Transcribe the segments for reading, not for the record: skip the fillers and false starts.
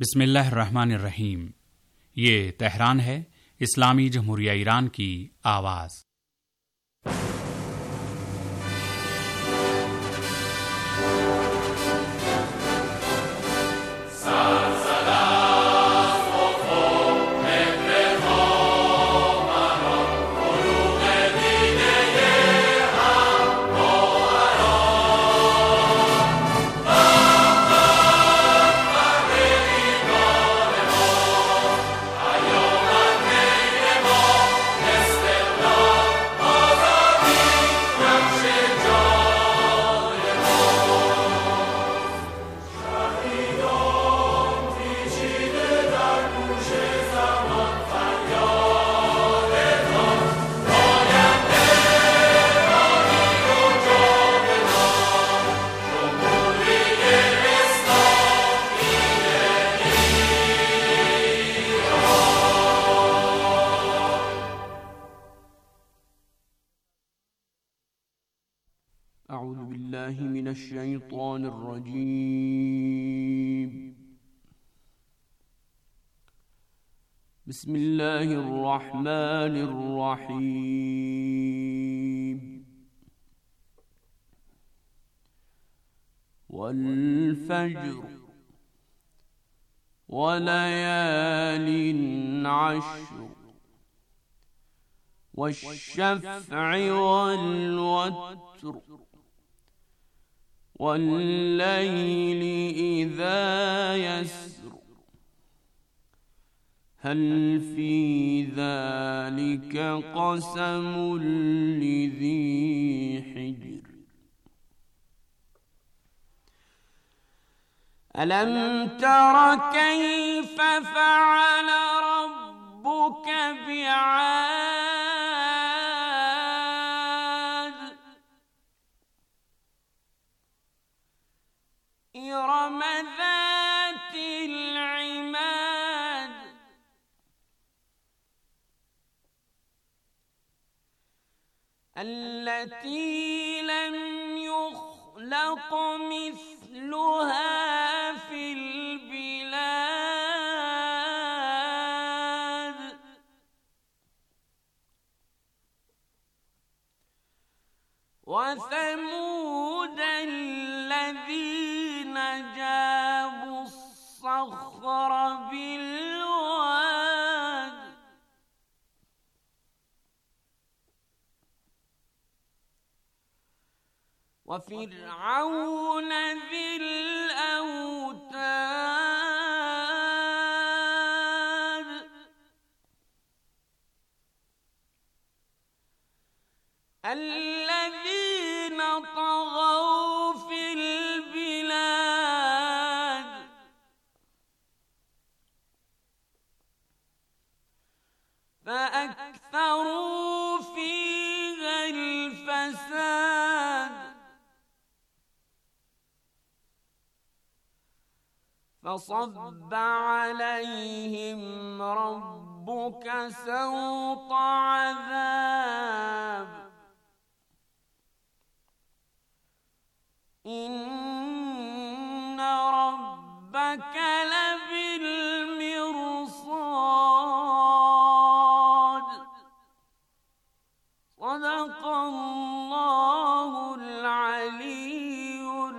बिस्मिल्लाहिर्रहमानिर्रहीम। ये तेहरान है, इस्लामी जमहूरिया ईरान की आवाज़। أعوذ بالله من الشيطان الرجيم. بسم الله الرحمن الرحيم. والفجر وليال عشر والشفع والوتر والليل إذا يسر هل في ذلك قسم لذي حجر ألم تر كيف فعل ربك بعاد إرم ذات العماد التي لم يخلق مثلها في البلاد وثمود الذين جابوا الصخر بالواد وفرعون ذي الأوتاد الذين طغوا في البلاد فأكثروا فيها الفساد فصب عليهم ربك سوط عذاب إن ربك لبالمرصاد صدق الله العلي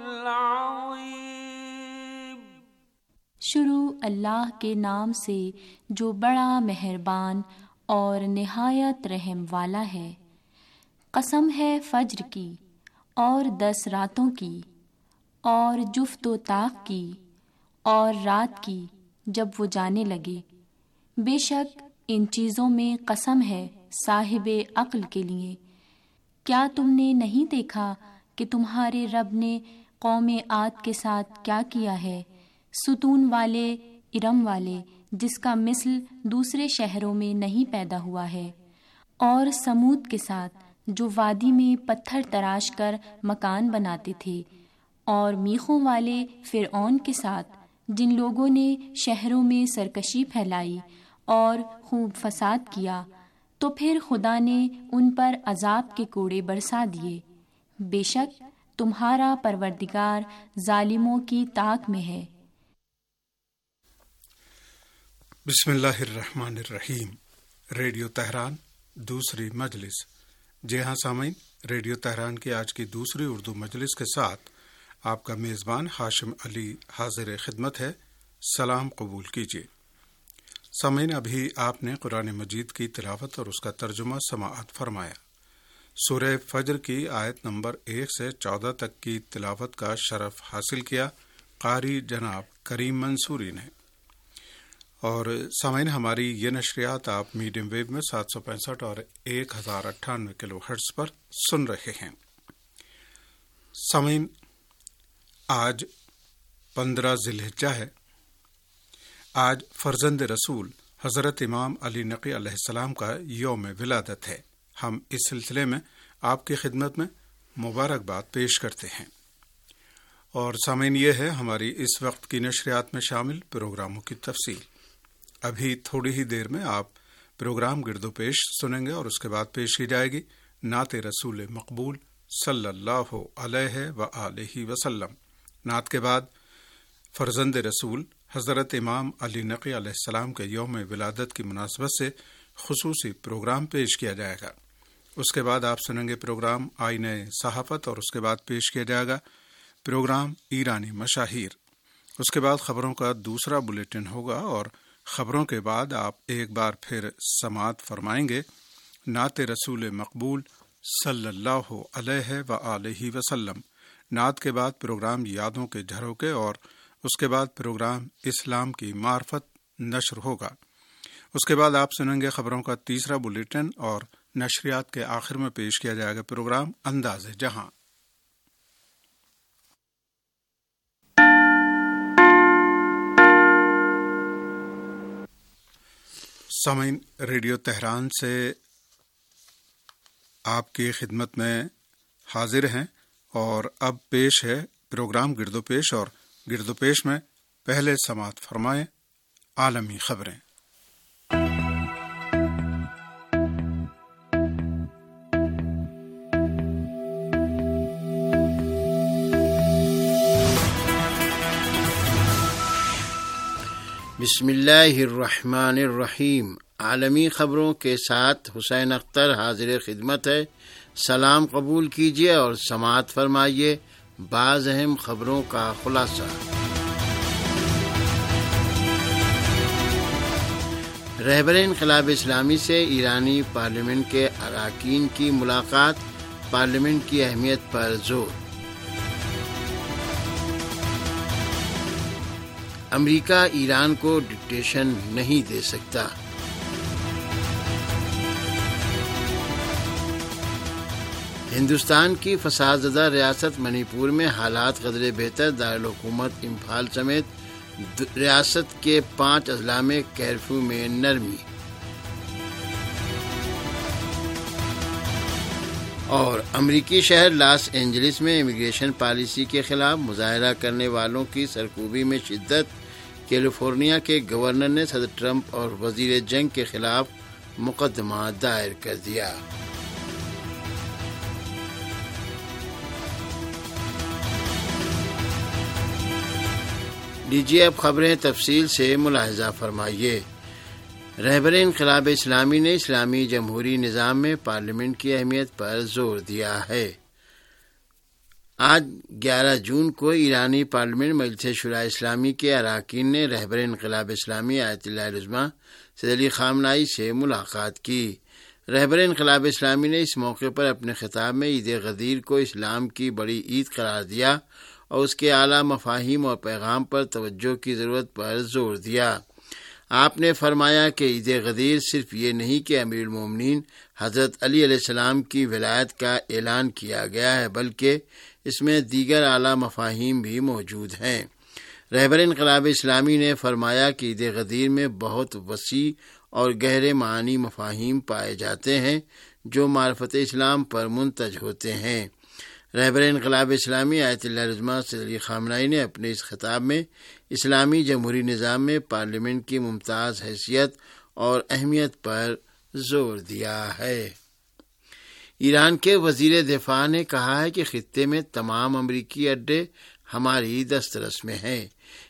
العظيم। शुरू अल्लाह के नाम से जो बड़ा मेहरबान और निहायत रहम वाला है। कसम है फज्र की और 10 रातों की और जुफ्त व ताक़ की और रात की जब वो जाने लगे। बेशक इन चीज़ों में कसम है साहिबे अक्ल के लिए। क्या तुमने नहीं देखा कि तुम्हारे रब ने कौमे आद के साथ क्या किया है, सुतून वाले इरम वाले, जिसका मिसल दूसरे शहरों में नहीं पैदा हुआ है, और समूद के साथ जो वादी में पत्थर तराश कर मकान बनाते थे, और मीखों वाले फिरऔन के साथ जिन लोगों ने शहरों में सरकशी फैलाई और खूब फसाद किया, तो फिर खुदा ने उन पर अजाब के कोड़े बरसा दिए। बेशक तुम्हारा परवरदिगार जालिमों की ताक में है। بسم اللہ الرحمن الرحیم۔ ریڈیو تہران دوسری مجلس۔ جی ہاں سامعین، ریڈیو تہران کی آج کی دوسری اردو مجلس کے ساتھ آپ کا میزبان ہاشم علی حاضر خدمت ہے۔ سلام قبول کیجیے۔ سامعین، ابھی آپ نے قرآن مجید کی تلاوت اور اس کا ترجمہ سماعت فرمایا۔ سورہ فجر کی آیت نمبر 1 سے 14 تک کی تلاوت کا شرف حاصل کیا قاری جناب کریم منصوری نے۔ اور سامعین، ہماری یہ نشریات آپ میڈیم ویو میں 765 اور 1098 کلو ہرٹز پر سن رہے ہیں۔ سامعین، آج 15 ذی الحجہ ہے۔ آج فرزند رسول حضرت امام علی نقی علیہ السلام کا یوم ولادت ہے۔ ہم اس سلسلے میں آپ کی خدمت میں مبارکباد پیش کرتے ہیں۔ اور سامعین، یہ ہے ہماری اس وقت کی نشریات میں شامل پروگراموں کی تفصیل۔ ابھی تھوڑی ہی دیر میں آپ پروگرام گرد و پیش سنیں گے اور اس کے بعد پیش کی جائے گی نعت رسول مقبول صلی اللہ علیہ وآلہ وسلم۔ نعت کے بعد فرزند رسول حضرت امام علی نقی علیہ السلام کے یوم ولادت کی مناسبت سے خصوصی پروگرام پیش کیا جائے گا۔ اس کے بعد آپ سنیں گے پروگرام آئینہ صحافت اور اس کے بعد پیش کیا جائے گا پروگرام ایرانی مشاہیر۔ اس کے بعد خبروں کا دوسرا بلیٹن ہوگا اور خبروں کے بعد آپ ایک بار پھر سماعت فرمائیں گے نعت رسول مقبول صلی اللہ علیہ وآلہ وسلم۔ نعت کے بعد پروگرام یادوں کے جھروکے اور اس کے بعد پروگرام اسلام کی معرفت نشر ہوگا۔ اس کے بعد آپ سنیں گے خبروں کا تیسرا بلیٹن اور نشریات کے آخر میں پیش کیا جائے گا پروگرام انداز جہاں۔ سامعین، ریڈیو تہران سے آپ کی خدمت میں حاضر ہیں اور اب پیش ہے پروگرام گرد و پیش، اور گرد و پیش میں پہلے سماعت فرمائیں عالمی خبریں۔ بسم اللہ الرحمن الرحیم۔ عالمی خبروں کے ساتھ حسین اختر حاضر خدمت ہے۔ سلام قبول کیجیے اور سماعت فرمائیے بعض اہم خبروں کا خلاصہ۔ رہبر انقلاب اسلامی سے ایرانی پارلیمنٹ کے اراکین کی ملاقات، پارلیمنٹ کی اہمیت پر زور۔ امریکہ ایران کو ڈکٹیشن نہیں دے سکتا۔ ہندوستان کی فساد زدہ ریاست منی پور میں حالات قدرے بہتر، دارالحکومت امپھال سمیت ریاست کے 5 اضلاع میں کرفیو میں نرمی۔ اور امریکی شہر لاس اینجلس میں امیگریشن پالیسی کے خلاف مظاہرہ کرنے والوں کی سرکوبی میں شدت۔ کیلیفورنیا کے گورنر نے صدر ٹرمپ اور وزیر جنگ کے خلاف مقدمہ دائر کر دیا۔ لیجیے اب خبریں تفصیل سے ملاحظہ فرمائیے۔ رہبر انقلاب اسلامی نے اسلامی جمہوری نظام میں پارلیمنٹ کی اہمیت پر زور دیا ہے۔ آج 11 جون کو ایرانی پارلیمنٹ مجلس شورائے اسلامی کے اراکین نے رہبر انقلاب اسلامی آیت اللہ العظمیٰ سید علی خامنہئی سے ملاقات کی۔ رہبر انقلاب اسلامی نے اس موقع پر اپنے خطاب میں عید غدیر کو اسلام کی بڑی عید قرار دیا اور اس کے اعلیٰ مفاہیم اور پیغام پر توجہ کی ضرورت پر زور دیا۔ آپ نے فرمایا کہ عید غدیر صرف یہ نہیں کہ امیر المومنین حضرت علی علیہ السلام کی ولایت کا اعلان کیا گیا ہے، بلکہ اس میں دیگر اعلیٰ مفاہیم بھی موجود ہیں۔ رہبر انقلاب اسلامی نے فرمایا کہ عید غدیر میں بہت وسیع اور گہرے معنی مفاہیم پائے جاتے ہیں جو معرفت اسلام پر منتج ہوتے ہیں۔ رہبر انقلاب اسلامی آیت اللہ العظمیٰ سید علی خامنہئی نے اپنے اس خطاب میں اسلامی جمہوری نظام میں پارلیمنٹ کی ممتاز حیثیت اور اہمیت پر زور دیا ہے۔ ایران کے وزیر دفاع نے کہا ہے کہ خطے میں تمام امریکی اڈے ہماری دسترس میں ہیں۔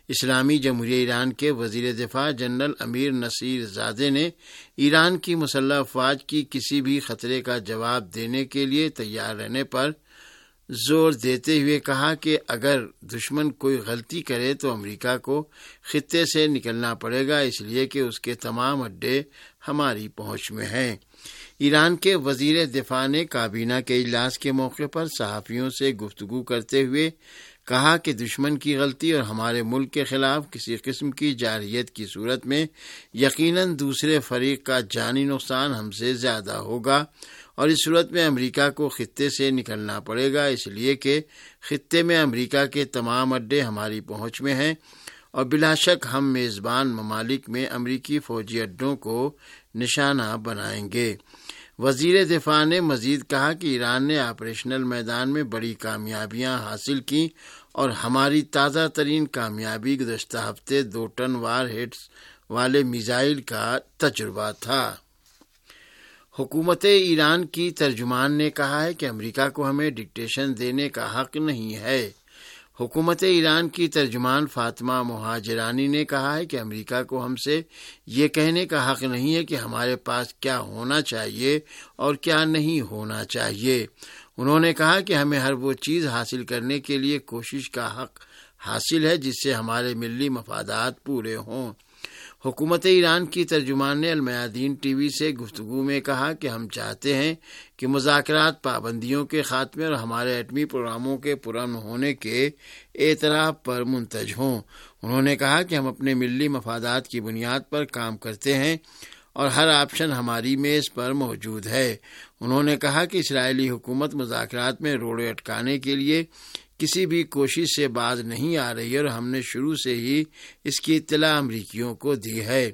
اسلامی جمہوریہ ایران کے وزیر دفاع جنرل امیر نصیر زادے نے ایران کی مسلح افواج کی کسی بھی خطرے کا جواب دینے کے لیے تیار رہنے پر زور دیتے ہوئے کہا کہ اگر دشمن کوئی غلطی کرے تو امریکہ کو خطے سے نکلنا پڑے گا، اس لیے کہ اس کے تمام اڈے ہماری پہنچ میں ہیں۔ ایران کے وزیر دفاع نے کابینہ کے اجلاس کے موقع پر صحافیوں سے گفتگو کرتے ہوئے کہا کہ دشمن کی غلطی اور ہمارے ملک کے خلاف کسی قسم کی جارحیت کی صورت میں یقیناً دوسرے فریق کا جانی نقصان ہم سے زیادہ ہوگا، اور اس صورت میں امریکہ کو خطے سے نکلنا پڑے گا، اس لیے کہ خطے میں امریکہ کے تمام اڈے ہماری پہنچ میں ہیں، اور بلا شک ہم میزبان ممالک میں امریکی فوجی اڈوں کو نشانہ بنائیں گے۔ وزیر دفاع نے مزید کہا کہ ایران نے آپریشنل میدان میں بڑی کامیابیاں حاصل کی، اور ہماری تازہ ترین کامیابی گزشتہ ہفتے 2 ٹن وار ہیڈز والے میزائل کا تجربہ تھا۔ حکومت ایران کی ترجمان نے کہا ہے کہ امریکہ کو ہمیں ڈکٹیشن دینے کا حق نہیں ہے۔ حکومت ایران کی ترجمان فاطمہ مہاجرانی نے کہا ہے کہ امریکہ کو ہم سے یہ کہنے کا حق نہیں ہے کہ ہمارے پاس کیا ہونا چاہیے اور کیا نہیں ہونا چاہیے۔ انہوں نے کہا کہ ہمیں ہر وہ چیز حاصل کرنے کے لیے کوشش کا حق حاصل ہے جس سے ہمارے ملی مفادات پورے ہوں۔ حکومت ایران کی ترجمان نے المیادین ٹی وی سے گفتگو میں کہا کہ ہم چاہتے ہیں کہ مذاکرات پابندیوں کے خاتمے اور ہمارے ایٹمی پروگراموں کے پرامن ہونے کے اعتراف پر منتج ہوں۔ انہوں نے کہا کہ ہم اپنے ملی مفادات کی بنیاد پر کام کرتے ہیں اور ہر آپشن ہماری میز پر موجود ہے۔ انہوں نے کہا کہ اسرائیلی حکومت مذاکرات میں روڑے اٹکانے کے لیے کسی بھی کوشش سے باز نہیں آ رہی ہے، اور ہم نے شروع سے ہی اس کی اطلاع امریکیوں کو دی ہے۔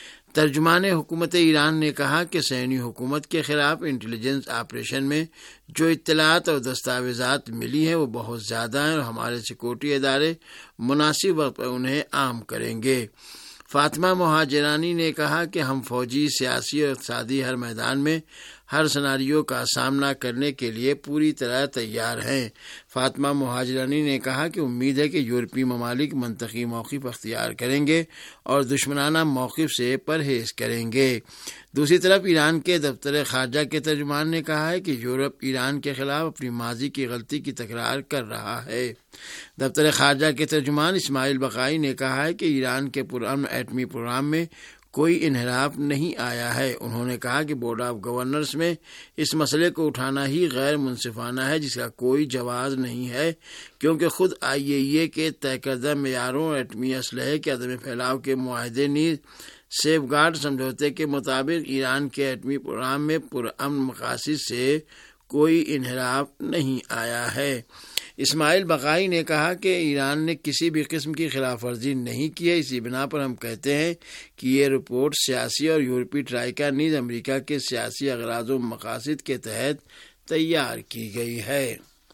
ترجمان حکومت ایران نے کہا کہ صہیونی حکومت کے خلاف انٹیلیجنس آپریشن میں جو اطلاعات اور دستاویزات ملی ہیں وہ بہت زیادہ ہیں، اور ہمارے سیکورٹی ادارے مناسب وقت پر انہیں عام کریں گے۔ فاطمہ مہاجرانی نے کہا کہ ہم فوجی، سیاسی اور اقتصادی ہر میدان میں ہر سناریو کا سامنا کرنے کے لیے پوری طرح تیار ہیں۔ فاطمہ مہاجرانی نے کہا کہ امید ہے کہ یورپی ممالک منطقی موقف اختیار کریں گے اور دشمنانہ موقف سے پرہیز کریں گے۔ دوسری طرف ایران کے دفتر خارجہ کے ترجمان نے کہا ہے کہ یورپ ایران کے خلاف اپنی ماضی کی غلطی کی تکرار کر رہا ہے۔ دفتر خارجہ کے ترجمان اسماعیل بقائی نے کہا ہے کہ ایران کے پرامن ایٹمی پروگرام میں کوئی انحراف نہیں آیا ہے۔ انہوں نے کہا کہ بورڈ آف گورنرز میں اس مسئلے کو اٹھانا ہی غیر منصفانہ ہے، جس کا کوئی جواز نہیں ہے، کیونکہ خود IAEA کے طے کردہ معیاروں اور ایٹمی اسلحے کے عدم پھیلاؤ کے معاہدے نیز سیف گارڈ سمجھوتے کے مطابق ایران کے ایٹمی پروگرام میں پرامن مقاصد سے کوئی انحراف نہیں آیا ہے۔ اسماعیل بقائی نے کہا کہ ایران نے کسی بھی قسم کی خلاف ورزی نہیں کی ہے، اسی بنا پر ہم کہتے ہیں کہ یہ رپورٹ سیاسی اور یورپی ٹرائیکا نیز امریکہ کے سیاسی اغراض و مقاصد کے تحت تیار کی گئی ہے۔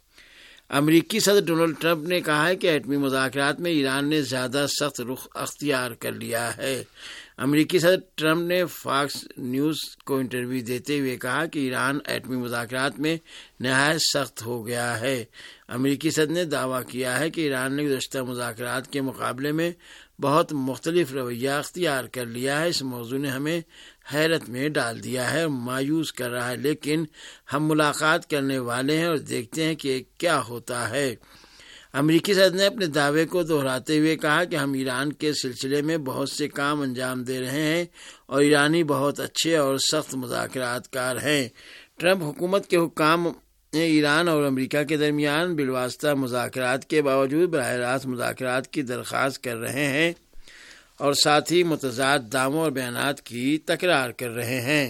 امریکی صدر ڈونلڈ ٹرمپ نے کہا ہے کہ ایٹمی مذاکرات میں ایران نے زیادہ سخت رخ اختیار کر لیا ہے۔ امریکی صدر ٹرمپ نے فاکس نیوز کو انٹرویو دیتے ہوئے کہا کہ ایران ایٹمی مذاکرات میں نہایت سخت ہو گیا ہے۔ امریکی صدر نے دعویٰ کیا ہے کہ ایران نے گزشتہ مذاکرات کے مقابلے میں بہت مختلف رویہ اختیار کر لیا ہے۔ اس موضوع نے ہمیں حیرت میں ڈال دیا ہے، مایوس کر رہا ہے، لیکن ہم ملاقات کرنے والے ہیں اور دیکھتے ہیں کہ کیا ہوتا ہے۔ امریکی صدر نے اپنے دعوے کو دہراتے ہوئے کہا کہ ہم ایران کے سلسلے میں بہت سے کام انجام دے رہے ہیں اور ایرانی بہت اچھے اور سخت مذاکرات کار ہیں۔ ٹرمپ حکومت کے حکام نے ایران اور امریکہ کے درمیان بالواسطہ مذاکرات کے باوجود براہ راست مذاکرات کی درخواست کر رہے ہیں اور ساتھ ہی متضاد دعووں اور بیانات کی تکرار کر رہے ہیں۔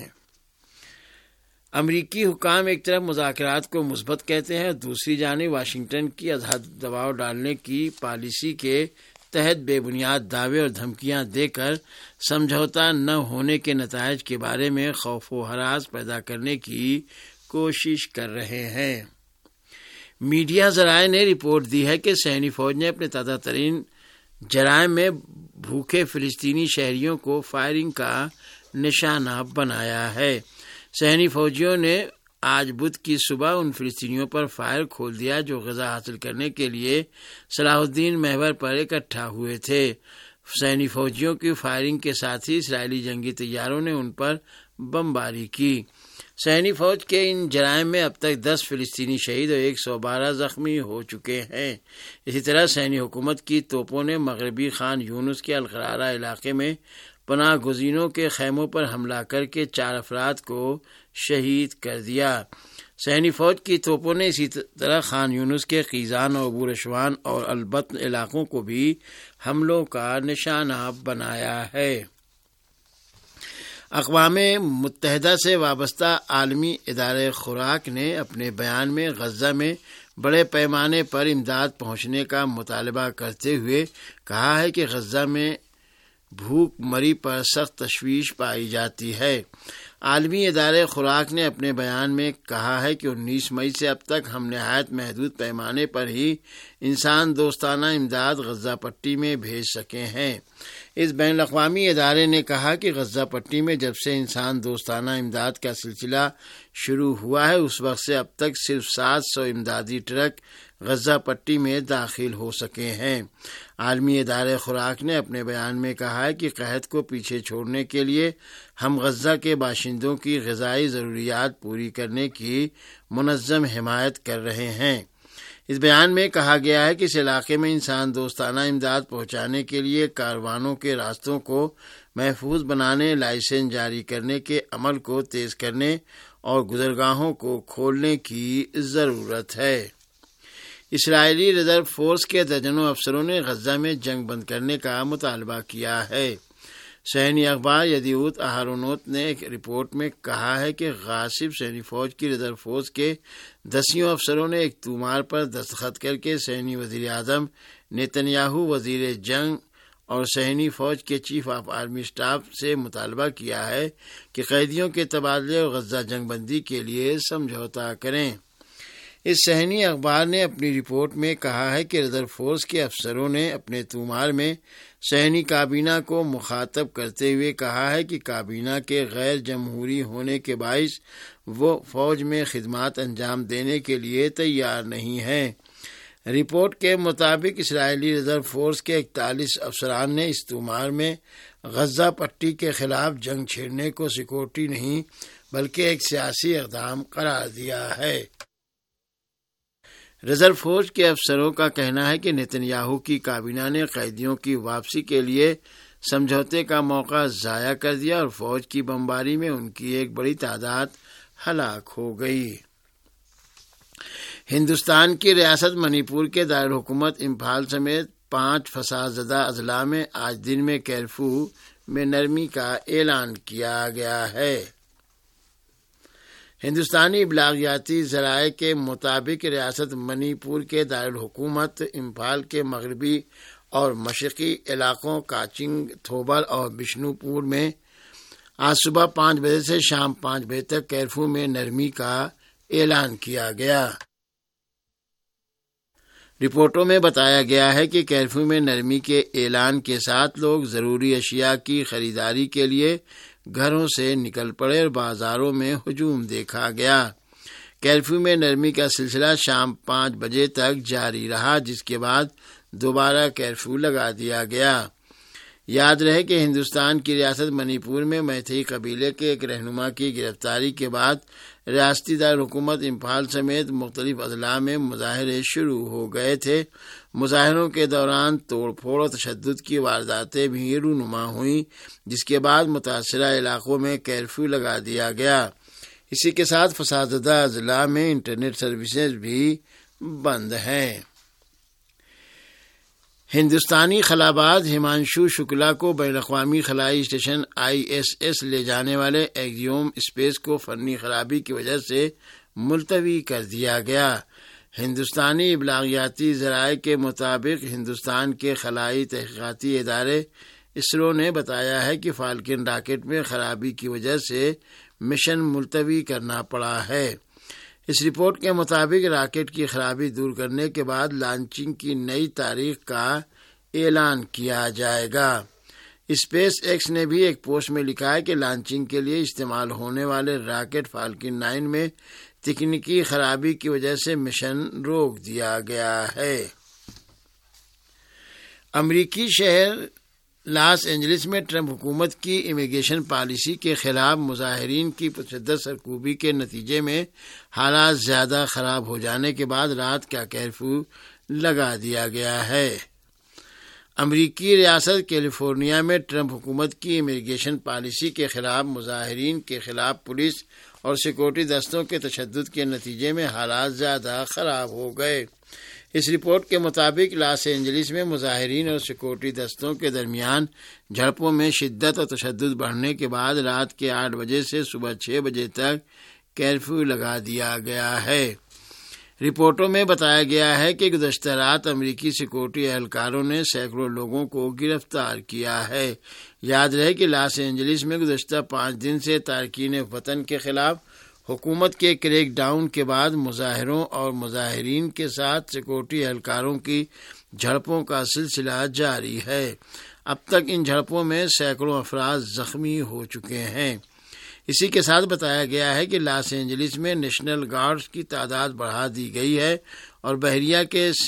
امریکی حکام ایک طرف مذاکرات کو مثبت کہتے ہیں اور دوسری جانب واشنگٹن کی از حد دباؤ ڈالنے کی پالیسی کے تحت بے بنیاد دعوے اور دھمکیاں دے کر سمجھوتا نہ ہونے کے نتائج کے بارے میں خوف و ہراس پیدا کرنے کی کوشش کر رہے ہیں۔ میڈیا ذرائع نے رپورٹ دی ہے کہ صہیونی فوج نے اپنے تازہ ترین جرائم میں بھوکے فلسطینی شہریوں کو فائرنگ کا نشانہ بنایا ہے۔ صہیونی فوجیوں نے آج بدھ کی صبح ان فلسطینیوں پر فائر کھول دیا جو غذا حاصل کرنے کے لیے صلاح الدین محور پر اکٹھا ہوئے تھے۔ حسینی فوجیوں کی فائرنگ کے ساتھ ہی اسرائیلی جنگی طیاروں نے ان پر بمباری کی۔ حسینی فوج کے ان جرائم میں اب تک 10 فلسطینی شہید اور 112 زخمی ہو چکے ہیں۔ اسی طرح حسینی حکومت کی توپوں نے مغربی خان یونس کے القرارہ علاقے میں پناہ گزینوں کے خیموں پر حملہ کر کے 4 افراد کو شہید کر دیا۔ حسینی فوج کی توپوں نے اسی طرح خان یونس کے قیزان اور ابو رشوان اور البطن علاقوں کو بھی حملوں کا نشانہ بنایا ہے۔ اقوام متحدہ سے وابستہ عالمی ادارہ خوراک نے اپنے بیان میں غزہ میں بڑے پیمانے پر امداد پہنچنے کا مطالبہ کرتے ہوئے کہا ہے کہ غزہ میں بھوک مری پر سخت تشویش پائی جاتی ہے۔ عالمی ادارہ خوراک نے اپنے بیان میں کہا ہے کہ 19 مئی سے اب تک ہم نہایت محدود پیمانے پر ہی انسان دوستانہ امداد غزہ پٹی میں بھیج سکے ہیں۔ اس بین الاقوامی ادارے نے کہا کہ غزہ پٹی میں جب سے انسان دوستانہ امداد کا سلسلہ شروع ہوا ہے اس وقت سے اب تک صرف 700 امدادی ٹرک غزہ پٹی میں داخل ہو سکے ہیں۔ عالمی ادارہ خوراک نے اپنے بیان میں کہا ہے کہ قحط کو پیچھے چھوڑنے کے لیے ہم غزہ کے باشندوں کی غذائی ضروریات پوری کرنے کی منظم حمایت کر رہے ہیں۔ اس بیان میں کہا گیا ہے کہ اس علاقے میں انسان دوستانہ امداد پہنچانے کے لیے کاروانوں کے راستوں کو محفوظ بنانے، لائسنس جاری کرنے کے عمل کو تیز کرنے اور گزرگاہوں کو کھولنے کی ضرورت ہے۔ اسرائیلی ریزرو فورس کے درجنوں افسروں نے غزہ میں جنگ بند کرنے کا مطالبہ کیا ہے۔ صہیونی اخبار یدیعوت اہرونوت نے ایک رپورٹ میں کہا ہے کہ غاصب صہیونی فوج کی ریزرو فورس کے 10 افسروں نے ایک تومار پر دستخط کر کے صہیونی وزیر اعظم نیتنیاہو، وزیر جنگ اور صہیونی فوج کے چیف آف آرمی اسٹاف سے مطالبہ کیا ہے کہ قیدیوں کے تبادلے اور غزہ جنگ بندی کے لیے سمجھوتا کریں۔ اس صہیونی اخبار نے اپنی رپورٹ میں کہا ہے کہ ریزرو فورس کے افسروں نے اپنے تومار میں صہیونی کابینہ کو مخاطب کرتے ہوئے کہا ہے کہ کابینہ کے غیر جمہوری ہونے کے باعث وہ فوج میں خدمات انجام دینے کے لیے تیار نہیں ہیں۔ رپورٹ کے مطابق اسرائیلی ریزرو فورس کے 41 افسران نے اس تومار میں غزہ پٹی کے خلاف جنگ چھیڑنے کو سیکورٹی نہیں بلکہ ایک سیاسی اقدام قرار دیا ہے۔ ریزرو فوج کے افسروں کا کہنا ہے کہ نیتنیاہو کی کابینہ نے قیدیوں کی واپسی کے لیے سمجھوتے کا موقع ضائع کر دیا اور فوج کی بمباری میں ان کی ایک بڑی تعداد ہلاک ہو گئی۔ ہندوستان کی ریاست منی پور کے دارالحکومت امپھال سمیت 5 فساد زدہ اضلاع میں آج دن میں کرفیو میں نرمی کا اعلان کیا گیا ہے۔ ہندوستانی ابلاغیاتی ذرائع کے مطابق ریاست منی پور کے دارالحکومت امپھال کے مغربی اور مشرقی علاقوں کاچنگ، تھوبل اور بشنو پور میں آج صبح 5 بجے سے شام 5 بجے تک کرفیو میں نرمی کا اعلان کیا گیا۔ رپورٹوں میں بتایا گیا ہے کہ کرفیو میں نرمی کے اعلان کے ساتھ لوگ ضروری اشیاء کی خریداری کے لیے گھروں سے نکل پڑے اور بازاروں میں ہجوم دیکھا گیا۔ کرفیو میں نرمی کا سلسلہ شام 5 بجے تک جاری رہا، جس کے بعد دوبارہ کرفیو لگا دیا گیا۔ یاد رہے کہ ہندوستان کی ریاست منی پور میں میتئی قبیلے کے ایک رہنما کی گرفتاری کے بعد ریاستی دارالحکومت امپھال سمیت مختلف اضلاع میں مظاہرے شروع ہو گئے تھے۔ مظاہروں کے دوران توڑ پھوڑ اور تشدد کی وارداتیں بھی رونما ہوئیں، جس کے بعد متاثرہ علاقوں میں کرفیو لگا دیا گیا۔ اسی کے ساتھ فساد زدہ اضلاع میں انٹرنیٹ سروسز بھی بند ہیں۔ ہندوستانی خلاباز ہمانشو شکلا کو بین الاقوامی خلائی اسٹیشن ISS لے جانے والے ایکزیوم اسپیس کو فنی خرابی کی وجہ سے ملتوی کر دیا گیا۔ ہندوستانی ابلاغیاتی ذرائع کے مطابق ہندوستان کے خلائی تحقیقاتی ادارے اسرو نے بتایا ہے کہ فالکن راکٹ میں خرابی کی وجہ سے مشن ملتوی کرنا پڑا ہے۔ اس رپورٹ کے مطابق راکٹ کی خرابی دور کرنے کے بعد لانچنگ کی نئی تاریخ کا اعلان کیا جائے گا۔ اسپیس ایکس نے بھی ایک پوسٹ میں لکھا ہے کہ لانچنگ کے لیے استعمال ہونے والے راکٹ فالکن 9 میں تکنیکی خرابی کی وجہ سے مشن روک دیا گیا ہے۔ امریکی شہر لاس اینجلس میں ٹرمپ حکومت کی امیگریشن پالیسی کے خلاف مظاہرین کی متشدد سرکوبی کے نتیجے میں حالات زیادہ خراب ہو جانے کے بعد رات کا کرفیو لگا دیا گیا ہے۔ امریکی ریاست کیلیفورنیا میں ٹرمپ حکومت کی امیگریشن پالیسی کے خلاف مظاہرین کے خلاف پولیس اور سیکورٹی دستوں کے تشدد کے نتیجے میں حالات زیادہ خراب ہو گئے۔ اس رپورٹ کے مطابق لاس اینجلس میں مظاہرین اور سیکورٹی دستوں کے درمیان جھڑپوں میں شدت اور تشدد بڑھنے کے بعد رات کے 8 بجے سے صبح 6 بجے تک کرفیو لگا دیا گیا ہے۔ رپورٹوں میں بتایا گیا ہے کہ گزشتہ رات امریکی سیکورٹی اہلکاروں نے سینکڑوں لوگوں کو گرفتار کیا ہے۔ یاد رہے کہ لاس اینجلس میں گزشتہ 5 دن سے تارکین وطن کے خلاف حکومت کے کریک ڈاؤن کے بعد مظاہروں اور مظاہرین کے ساتھ سیکورٹی اہلکاروں کی جھڑپوں کا سلسلہ جاری ہے۔ اب تک ان جھڑپوں میں سینکڑوں افراد زخمی ہو چکے ہیں۔ اسی کے ساتھ بتایا گیا ہے کہ لاس اینجلس میں نیشنل گارڈز کی تعداد بڑھا دی گئی ہے اور بحریہ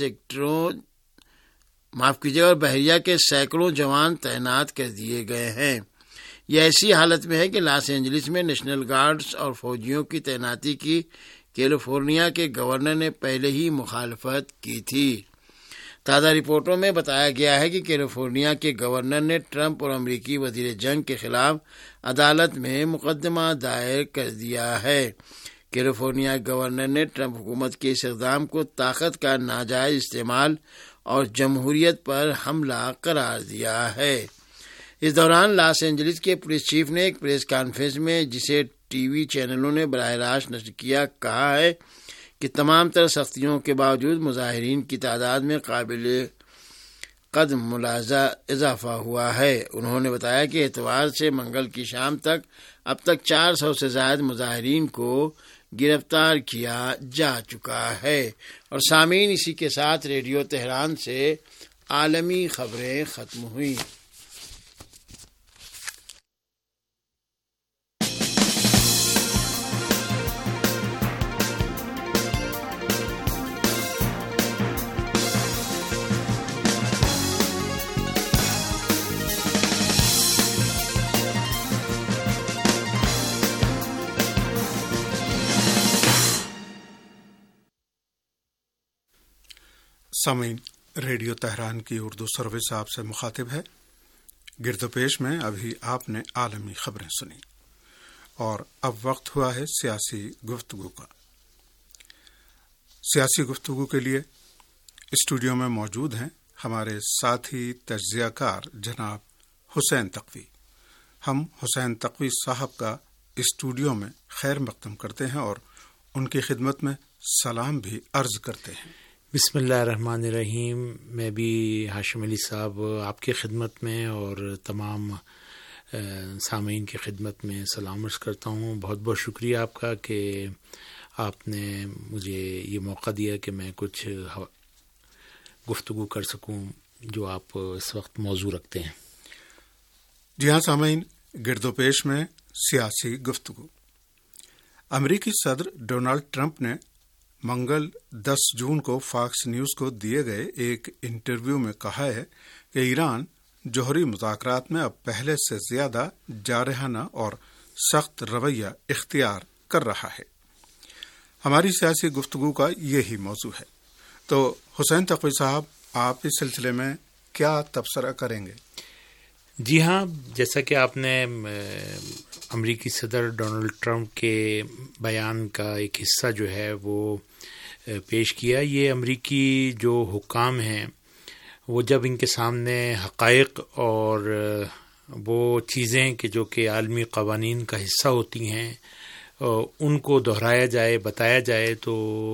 کے سینکڑوں جوان تعینات کر دیے گئے ہیں۔ یہ ایسی حالت میں ہے کہ لاس اینجلس میں نیشنل گارڈز اور فوجیوں کی تعیناتی کی کیلیفورنیا کے گورنر نے پہلے ہی مخالفت کی تھی۔ تازہ رپورٹوں میں بتایا گیا ہے کہ کیلیفورنیا کے گورنر نے ٹرمپ اور امریکی وزیر جنگ کے خلاف عدالت میں مقدمہ دائر کر دیا ہے۔ کیلیفورنیا گورنر نے ٹرمپ حکومت کے اس اقدام کو طاقت کا ناجائز استعمال اور جمہوریت پر حملہ قرار دیا ہے۔ اس دوران لاس اینجلس کے پولیس چیف نے ایک پریس کانفرنس میں، جسے ٹی وی چینلوں نے براہ راست نشر کیا، کہا ہے کہ تمام تر سختیوں کے باوجود مظاہرین کی تعداد میں قابل قدر ملاحظہ اضافہ ہوا ہے۔ انہوں نے بتایا کہ اتوار سے منگل کی شام تک اب تک 400 سے زائد مظاہرین کو گرفتار کیا جا چکا ہے۔ اور سامعین، اسی کے ساتھ ریڈیو تہران سے عالمی خبریں ختم ہوئیں۔ سامعین، ریڈیو تہران کی اردو سروس آپ سے مخاطب ہے۔ گرد و پیش میں ابھی آپ نے عالمی خبریں سنی اور اب وقت ہوا ہے سیاسی گفتگو کا۔ سیاسی گفتگو کے لیے اسٹوڈیو میں موجود ہیں ہمارے ساتھی تجزیہ کار جناب حسین تقوی۔ ہم حسین تقوی صاحب کا اسٹوڈیو میں خیر مقدم کرتے ہیں اور ان کی خدمت میں سلام بھی عرض کرتے ہیں۔ بسم اللہ الرحمن الرحیم۔ میں بھی ہاشم علی صاحب آپ کی خدمت میں اور تمام سامعین کی خدمت میں سلام عرض کرتا ہوں۔ بہت بہت شکریہ آپ کا کہ آپ نے مجھے یہ موقع دیا کہ میں کچھ گفتگو کر سکوں جو آپ اس وقت موضوع رکھتے ہیں۔ جی ہاں سامعین، گرد و پیش میں سیاسی گفتگو۔ امریکی صدر ڈونلڈ ٹرمپ نے منگل 10 جون کو فاکس نیوز کو دیے گئے ایک انٹرویو میں کہا ہے کہ ایران جوہری مذاکرات میں اب پہلے سے زیادہ جارحانہ اور سخت رویہ اختیار کر رہا ہے۔ ہماری سیاسی گفتگو کا یہی موضوع ہے۔ تو حسین تقوی صاحب، آپ اس سلسلے میں کیا تبصرہ کریں گے؟ جی ہاں، جیسا کہ آپ نے امریکی صدر ڈونلڈ ٹرمپ کے بیان کا ایک حصہ جو ہے وہ پیش کیا، یہ امریکی جو حکام ہیں وہ جب ان کے سامنے حقائق اور وہ چیزیں کہ جو کہ عالمی قوانین کا حصہ ہوتی ہیں ان کو دہرایا جائے، بتایا جائے، تو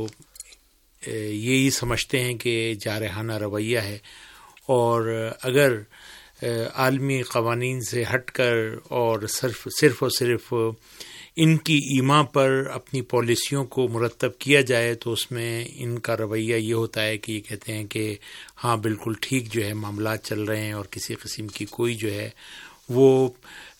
یہی سمجھتے ہیں کہ جارحانہ رویہ ہے، اور اگر عالمی قوانین سے ہٹ کر اور صرف اور صرف ان کی ایما پر اپنی پالیسیوں کو مرتب کیا جائے تو اس میں ان کا رویہ یہ ہوتا ہے کہ یہ کہتے ہیں کہ ہاں بالکل ٹھیک جو ہے معاملات چل رہے ہیں اور کسی قسم کی کوئی جو ہے وہ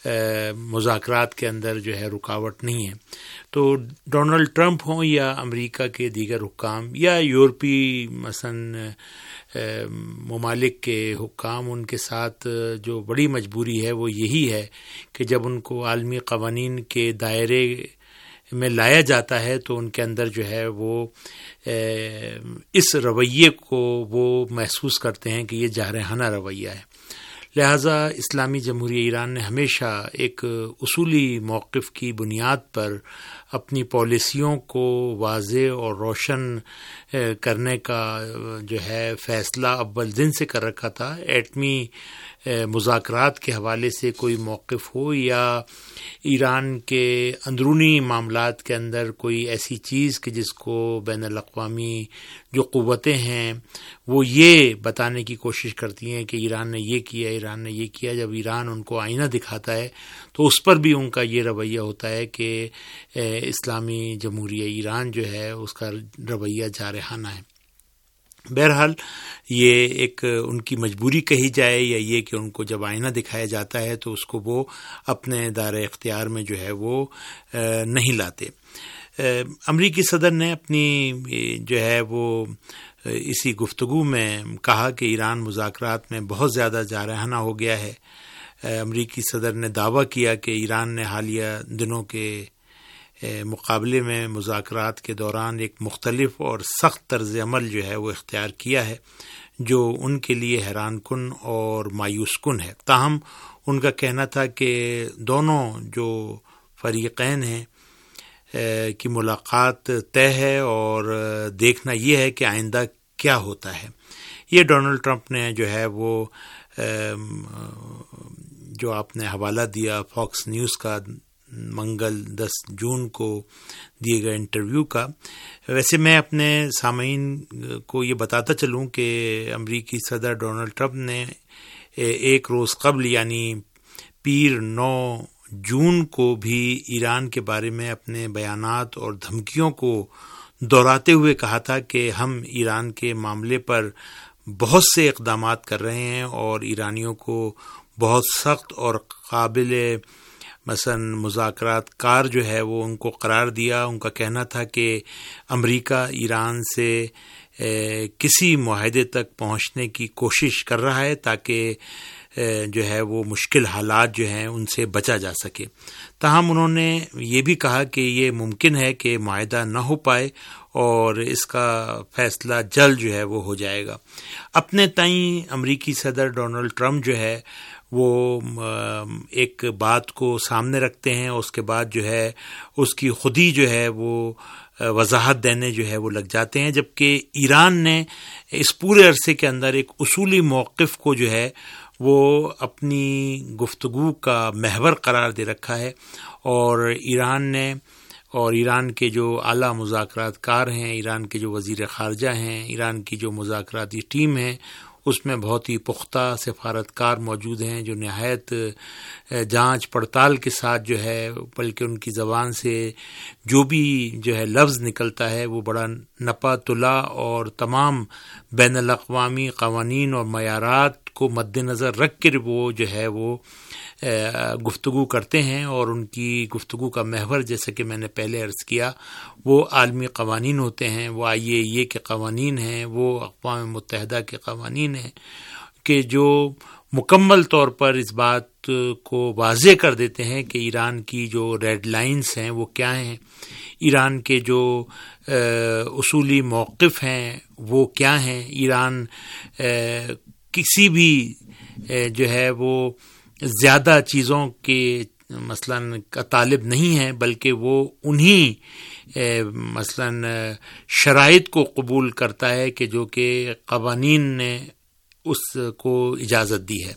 مذاکرات کے اندر جو ہے رکاوٹ نہیں ہے. تو ڈونلڈ ٹرمپ ہوں یا امریکہ کے دیگر حکام یا یورپی مثلا ممالک کے حکام، ان کے ساتھ جو بڑی مجبوری ہے وہ یہی ہے کہ جب ان کو عالمی قوانین کے دائرے میں لایا جاتا ہے تو ان کے اندر جو ہے وہ اس رویے کو وہ محسوس کرتے ہیں کہ یہ جارحانہ رویہ ہے. لہٰذا اسلامی جمہوریہ ایران نے ہمیشہ ایک اصولی موقف کی بنیاد پر اپنی پالیسیوں کو واضح اور روشن کرنے کا جو ہے فیصلہ اول دن سے کر رکھا تھا. ایٹمی مذاکرات کے حوالے سے کوئی موقف ہو یا ایران کے اندرونی معاملات کے اندر کوئی ایسی چیز کہ جس کو بین الاقوامی جو قوتیں ہیں وہ یہ بتانے کی کوشش کرتی ہیں کہ ایران نے یہ کیا، ایران نے یہ کیا، جب ایران ان کو آئینہ دکھاتا ہے تو اس پر بھی ان کا یہ رویہ ہوتا ہے کہ اسلامی جمہوریہ ایران جو ہے اس کا رویہ جارحانہ ہے. بہرحال یہ ایک ان کی مجبوری کہی جائے یا یہ کہ ان کو جب آئینہ دکھایا جاتا ہے تو اس کو وہ اپنے دائرۂ اختیار میں جو ہے وہ نہیں لاتے. امریکی صدر نے اپنی جو ہے وہ اسی گفتگو میں کہا کہ ایران مذاکرات میں بہت زیادہ جارحانہ ہو گیا ہے. امریکی صدر نے دعویٰ کیا کہ ایران نے حالیہ دنوں کے مقابلے میں مذاکرات کے دوران ایک مختلف اور سخت طرز عمل جو ہے وہ اختیار کیا ہے جو ان کے لیے حیران کن اور مایوس کن ہے. تاہم ان کا کہنا تھا کہ دونوں جو فریقین ہیں کی ملاقات طے ہے اور دیکھنا یہ ہے کہ آئندہ کیا ہوتا ہے. یہ ڈونلڈ ٹرمپ نے جو ہے وہ جو آپ نے حوالہ دیا فاکس نیوز کا منگل 10 جون کو دیے گئے انٹرویو کا. ویسے میں اپنے سامعین کو یہ بتاتا چلوں کہ امریکی صدر ڈونلڈ ٹرمپ نے ایک روز قبل یعنی پیر 9 جون کو بھی ایران کے بارے میں اپنے بیانات اور دھمکیوں کو دہراتے ہوئے کہا تھا کہ ہم ایران کے معاملے پر بہت سے اقدامات کر رہے ہیں اور ایرانیوں کو بہت سخت اور قابل مثلا مذاکرات کار جو ہے وہ ان کو قرار دیا. ان کا کہنا تھا کہ امریکہ ایران سے کسی معاہدے تک پہنچنے کی کوشش کر رہا ہے تاکہ جو ہے وہ مشکل حالات جو ہیں ان سے بچا جا سکے. تاہم انہوں نے یہ بھی کہا کہ یہ ممکن ہے کہ معاہدہ نہ ہو پائے اور اس کا فیصلہ جلد جو ہے وہ ہو جائے گا. اپنے تئیں امریکی صدر ڈونلڈ ٹرمپ جو ہے وہ ایک بات کو سامنے رکھتے ہیں، اس کے بعد جو ہے اس کی خود ہی جو ہے وہ وضاحت دینے جو ہے وہ لگ جاتے ہیں، جبکہ ایران نے اس پورے عرصے کے اندر ایک اصولی موقف کو جو ہے وہ اپنی گفتگو کا محور قرار دے رکھا ہے. اور ایران کے جو اعلیٰ مذاکرات کار ہیں، ایران کے جو وزیر خارجہ ہیں، ایران کی جو مذاکراتی ٹیم ہے اس میں بہت ہی پختہ سفارتکار موجود ہیں جو نہایت جانچ پڑتال کے ساتھ جو ہے بلکہ ان کی زبان سے جو بھی جو ہے لفظ نکلتا ہے وہ بڑا نپا تلا اور تمام بین الاقوامی قوانین اور معیارات کو مد نظر رکھ کر وہ جو ہے وہ گفتگو کرتے ہیں. اور ان کی گفتگو کا محور جیسے کہ میں نے پہلے عرض کیا وہ عالمی قوانین ہوتے ہیں، وہ IAEA کے قوانین ہیں، وہ اقوام متحدہ کے قوانین ہیں کہ جو مکمل طور پر اس بات کو واضح کر دیتے ہیں کہ ایران کی جو ریڈ لائنز ہیں وہ کیا ہیں، ایران کے جو اصولی موقف ہیں وہ کیا ہیں. ایران کسی بھی جو ہے وہ زیادہ چیزوں کے مثلا کا طالب نہیں ہے بلکہ وہ انہی مثلا شرائط کو قبول کرتا ہے کہ جو کہ قوانین نے اس کو اجازت دی ہے.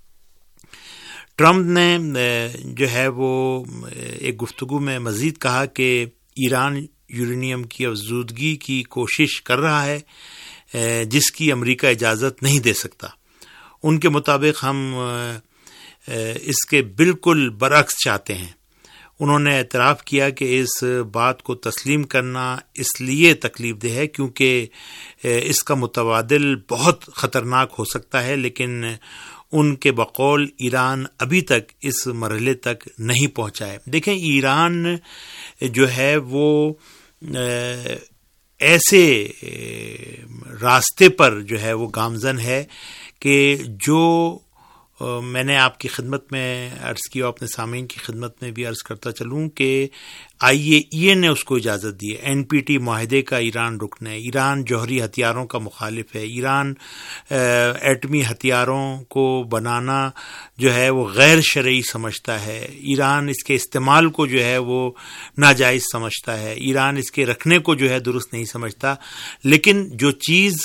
ٹرمپ نے جو ہے وہ ایک گفتگو میں مزید کہا کہ ایران یورینیم کی افزودگی کی کوشش کر رہا ہے جس کی امریکہ اجازت نہیں دے سکتا. ان کے مطابق ہم اس کے بالکل برعکس چاہتے ہیں. انہوں نے اعتراف کیا کہ اس بات کو تسلیم کرنا اس لیے تکلیف دہ ہے کیونکہ اس کا متبادل بہت خطرناک ہو سکتا ہے، لیکن ان کے بقول ایران ابھی تک اس مرحلے تک نہیں پہنچا ہے. دیکھیں ایران جو ہے وہ ایسے راستے پر جو ہے وہ گامزن ہے کہ جو میں نے آپ کی خدمت میں عرض کیا، اپنے سامعین کی خدمت میں بھی عرض کرتا چلوں کہ IAEA نے اس کو اجازت دی ہے. NPT معاہدے کا ایران رکن ہے. ایران جوہری ہتھیاروں کا مخالف ہے. ایران ایٹمی ہتھیاروں کو بنانا جو ہے وہ غیر شرعی سمجھتا ہے. ایران اس کے استعمال کو جو ہے وہ ناجائز سمجھتا ہے. ایران اس کے رکھنے کو جو ہے درست نہیں سمجھتا. لیکن جو چیز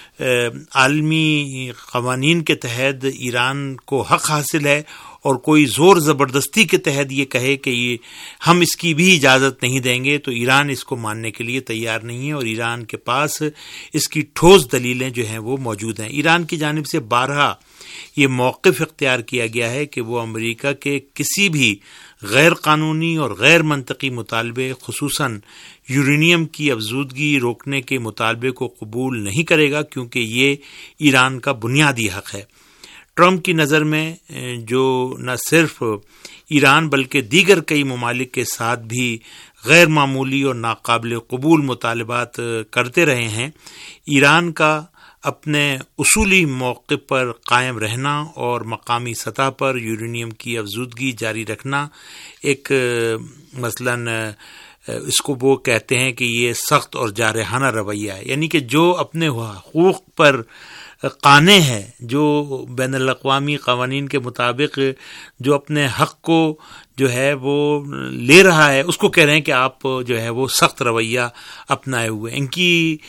عالمی قوانین کے تحت ایران کو حق حاصل ہے اور کوئی زور زبردستی کے تحت یہ کہے کہ ہم اس کی بھی اجازت نہیں دیں گے تو ایران اس کو ماننے کے لیے تیار نہیں ہے، اور ایران کے پاس اس کی ٹھوس دلیلیں جو ہیں وہ موجود ہیں. ایران کی جانب سے بارہا یہ موقف اختیار کیا گیا ہے کہ وہ امریکہ کے کسی بھی غیر قانونی اور غیر منطقی مطالبے، خصوصاً یورینیم کی افزودگی روکنے کے مطالبے کو قبول نہیں کرے گا، کیونکہ یہ ایران کا بنیادی حق ہے. ٹرمپ کی نظر میں جو نہ صرف ایران بلکہ دیگر کئی ممالک کے ساتھ بھی غیر معمولی اور ناقابل قبول مطالبات کرتے رہے ہیں، ایران کا اپنے اصولی موقف پر قائم رہنا اور مقامی سطح پر یورینیم کی افزودگی جاری رکھنا ایک مثلاً اس کو وہ کہتے ہیں کہ یہ سخت اور جارحانہ رویہ ہے. یعنی کہ جو اپنے حقوق پر قانع ہے، جو بین الاقوامی قوانین کے مطابق جو اپنے حق کو جو ہے وہ لے رہا ہے، اس کو کہہ رہے ہیں کہ آپ جو ہے وہ سخت رویہ اپنائے ہوئے. ان کی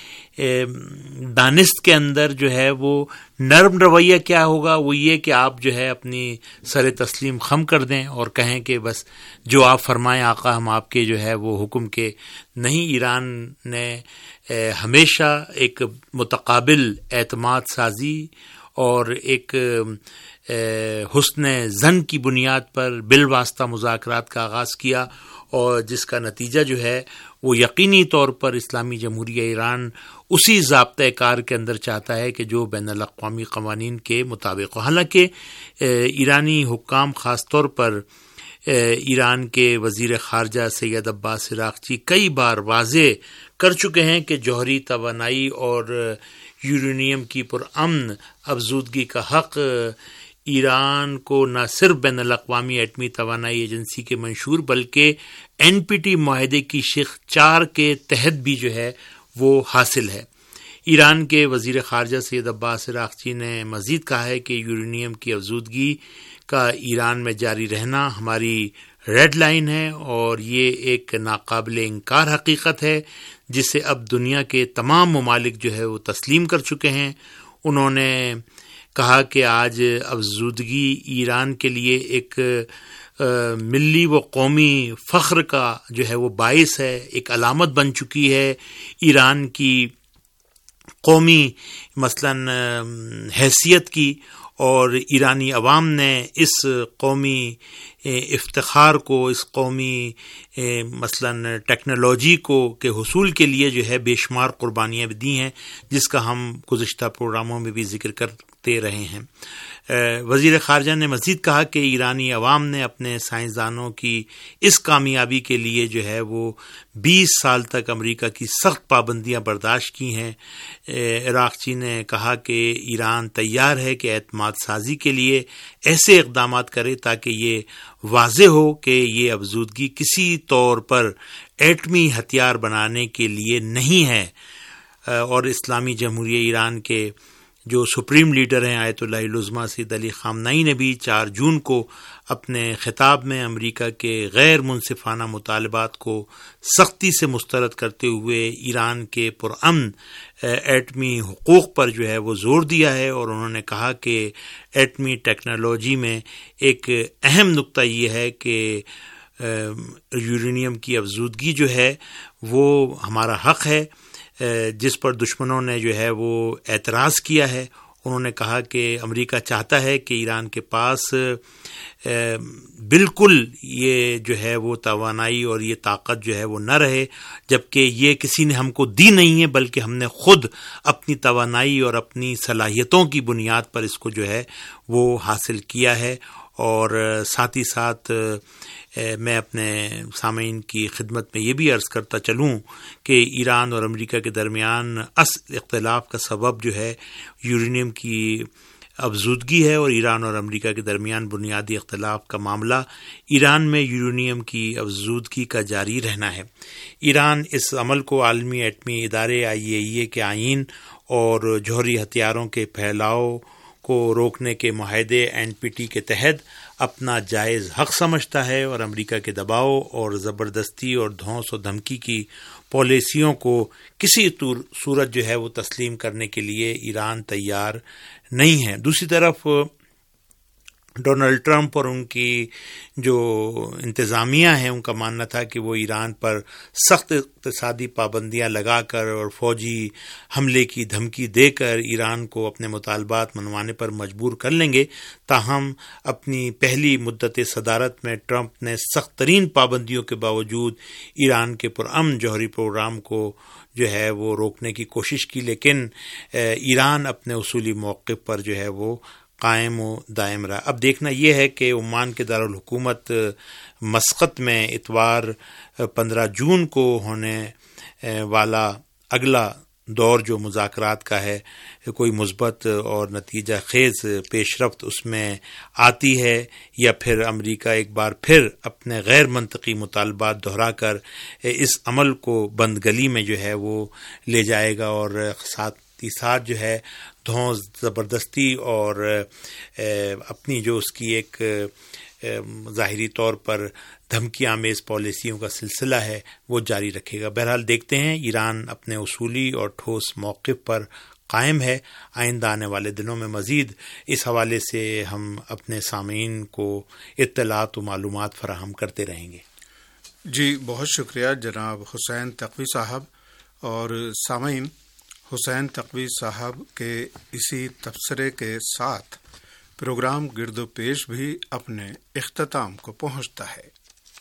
دانست کے اندر جو ہے وہ نرم رویہ کیا ہوگا، وہ یہ کہ آپ جو ہے اپنی سر تسلیم خم کر دیں اور کہیں کہ بس جو آپ فرمائیں آقا، ہم آپ کے جو ہے وہ حکم کے نہیں. ایران نے ہمیشہ ایک متقابل اعتماد سازی اور ایک حسن ظن کی بنیاد پر بالواسطہ مذاکرات کا آغاز کیا، اور جس کا نتیجہ جو ہے وہ یقینی طور پر اسلامی جمہوریہ ایران اسی ضابطۂ کار کے اندر چاہتا ہے کہ جو بین الاقوامی قوانین کے مطابق ہو. حالانکہ ایرانی حکام، خاص طور پر ایران کے وزیر خارجہ سید عباس عراقچی کئی بار واضح کر چکے ہیں کہ جوہری توانائی اور یورینیم کی پرامن افزودگی کا حق ایران کو نہ صرف بین الاقوامی ایٹمی توانائی ایجنسی کے منشور بلکہ NPT معاہدے کی شق 4 کے تحت بھی جو ہے وہ حاصل ہے. ایران کے وزیر خارجہ سید عباس عراقچی نے مزید کہا ہے کہ یورینیم کی افزودگی کا ایران میں جاری رہنا ہماری ریڈ لائن ہے، اور یہ ایک ناقابل انکار حقیقت ہے جسے اب دنیا کے تمام ممالک جو ہے وہ تسلیم کر چکے ہیں. انہوں نے کہا کہ آج افزودگی ایران کے لیے ایک ملی و قومی فخر کا جو ہے وہ باعث ہے، ایک علامت بن چکی ہے. ایران کی قومی مثلاً حیثیت کی، اور ایرانی عوام نے اس قومی افتخار کو، اس قومی مثلاً ٹیکنالوجی کو کے حصول کے لیے جو ہے بے شمار قربانیاں بھی دی ہیں، جس کا ہم گزشتہ پروگراموں میں بھی ذکر کرتے رہے ہیں. وزیر خارجہ نے مزید کہا کہ ایرانی عوام نے اپنے سائنسدانوں کی اس کامیابی کے لیے جو ہے وہ 20 سال تک امریکہ کی سخت پابندیاں برداشت کی ہیں. عراقچی نے کہا کہ ایران تیار ہے کہ اعتماد سازی کے لیے ایسے اقدامات کرے تاکہ یہ واضح ہو کہ یہ افزودگی کسی طور پر ایٹمی ہتھیار بنانے کے لیے نہیں ہے. اور اسلامی جمہوریہ ایران کے جو سپریم لیڈر ہیں آیت اللہ العظمیٰ سید علی خامنئی نے بھی 4 جون کو اپنے خطاب میں امریکہ کے غیر منصفانہ مطالبات کو سختی سے مسترد کرتے ہوئے ایران کے پرامن ایٹمی حقوق پر جو ہے وہ زور دیا ہے، اور انہوں نے کہا کہ ایٹمی ٹیکنالوجی میں ایک اہم نقطہ یہ ہے کہ یورینیم کی افزودگی جو ہے وہ ہمارا حق ہے، جس پر دشمنوں نے جو ہے وہ اعتراض کیا ہے. انہوں نے کہا کہ امریکہ چاہتا ہے کہ ایران کے پاس بالکل یہ جو ہے وہ توانائی اور یہ طاقت جو ہے وہ نہ رہے، جبکہ یہ کسی نے ہم کو دی نہیں ہے، بلکہ ہم نے خود اپنی توانائی اور اپنی صلاحیتوں کی بنیاد پر اس کو جو ہے وہ حاصل کیا ہے۔ اور ساتھ ہی ساتھ میں اپنے سامعین کی خدمت میں یہ بھی عرض کرتا چلوں کہ ایران اور امریکہ کے درمیان اصل اختلاف کا سبب جو ہے یورینیم کی افزودگی ہے، اور ایران اور امریکہ کے درمیان بنیادی اختلاف کا معاملہ ایران میں یورینیم کی افزودگی کا جاری رہنا ہے۔ ایران اس عمل کو عالمی ایٹمی ادارے IAEA کے آئین اور جوہری ہتھیاروں کے پھیلاؤ کو روکنے کے معاہدے NPT کے تحت اپنا جائز حق سمجھتا ہے، اور امریکہ کے دباؤ اور زبردستی اور دھونس و دھمکی کی پالیسیوں کو کسی صورت جو ہے وہ تسلیم کرنے کے لیے ایران تیار نہیں ہے۔ دوسری طرف ڈونلڈ ٹرمپ اور ان کی جو انتظامیہ ہیں ان کا ماننا تھا کہ وہ ایران پر سخت اقتصادی پابندیاں لگا کر اور فوجی حملے کی دھمکی دے کر ایران کو اپنے مطالبات منوانے پر مجبور کر لیں گے۔ تاہم اپنی پہلی مدت صدارت میں ٹرمپ نے سخت ترین پابندیوں کے باوجود ایران کے پرامن جوہری پروگرام کو جو ہے وہ روکنے کی کوشش کی، لیکن ایران اپنے اصولی موقف پر جو ہے وہ قائم و دائم رہا۔ اب دیکھنا یہ ہے کہ عمان کے دارالحکومت مسقط میں اتوار 15 جون کو ہونے والا اگلا دور جو مذاکرات کا ہے، کوئی مثبت اور نتیجہ خیز پیش رفت اس میں آتی ہے، یا پھر امریکہ ایک بار پھر اپنے غیر منطقی مطالبات دہرا کر اس عمل کو بند گلی میں جو ہے وہ لے جائے گا، اور ساتھ ہی ساتھ جو ہے دھونس، زبردستی اور اپنی جو اس کی ایک ظاہری طور پر دھمکی آمیز پالیسیوں کا سلسلہ ہے وہ جاری رکھے گا۔ بہرحال دیکھتے ہیں، ایران اپنے اصولی اور ٹھوس موقف پر قائم ہے۔ آئندہ آنے والے دنوں میں مزید اس حوالے سے ہم اپنے سامعین کو اطلاعات و معلومات فراہم کرتے رہیں گے۔ جی بہت شکریہ جناب حسین تقوی صاحب۔ اور سامعین، حسین تقوی صاحب کے اسی تبصرے کے ساتھ پروگرام گرد و پیش بھی اپنے اختتام کو پہنچتا ہے۔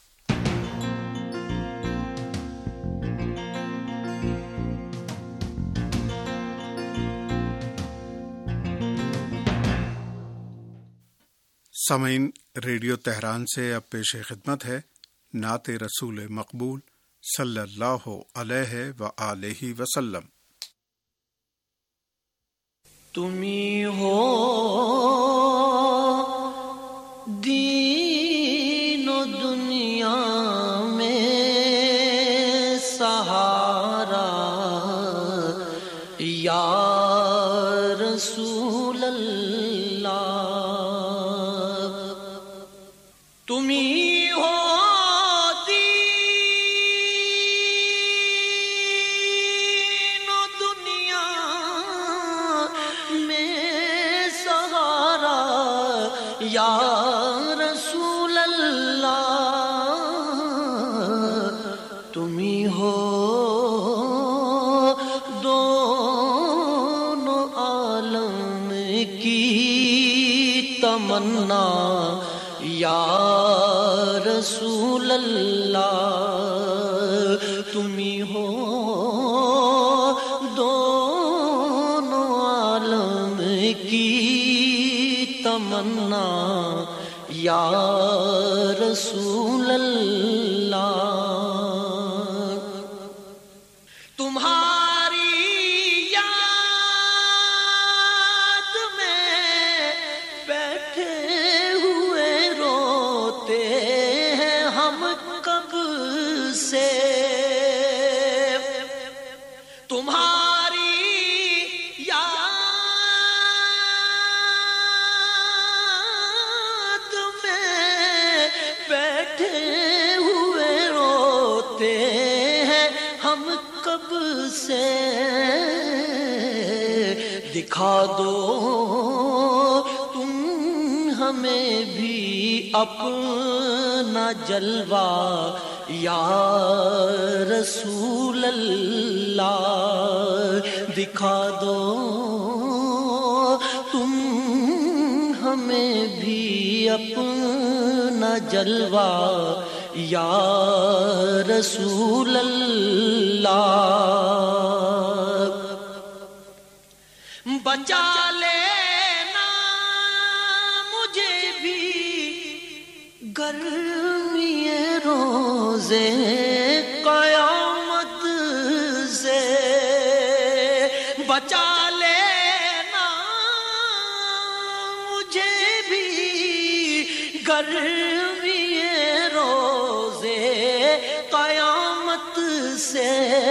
سامعین، ریڈیو تہران سے اب پیش خدمت ہے نعت رسول مقبول صلی اللہ علیہ وآلہ وسلم۔ تمہیں ہو دین و دنیا میں سہارا، یا رسول اللہ، تمہیں ہو یا رسول اللہ، تمہیں ہو دونوں عالم کی تمنا، یا رسول اللہ، تمہیں ہو دونوں عالم کی تمنا، یا رسول اللہ، تمہاری یاد میں بیٹھے ہوئے روتے ہیں ہم کب سے، تمہاری سے دکھا دو تم ہمیں بھی اپنا جلوہ، یا رسول اللہ، دکھا دو تم ہمیں بھی اپنا جلوہ یا رسول اللہ بچا لینا مجھے بھی گرمی روزے قیامت سے بچا لینا مجھے بھی گرمی روزے قیامت سے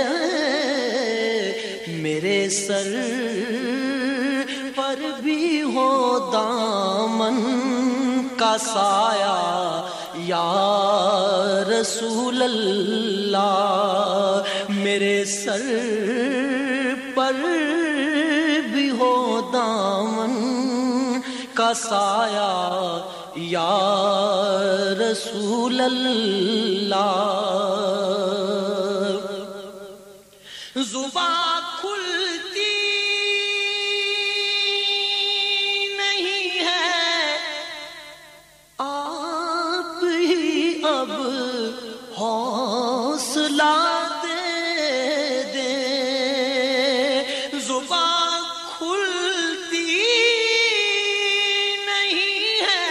میرے سر پر بھی ہو دامن کا سایہ یا رسول اللہ میرے سر پر بھی ہو دامن کا سایہ یا رسول اللہ زبان کھلتی نہیں ہے آپ ہی اب حوصلہ دے دیں زبان کھلتی نہیں ہے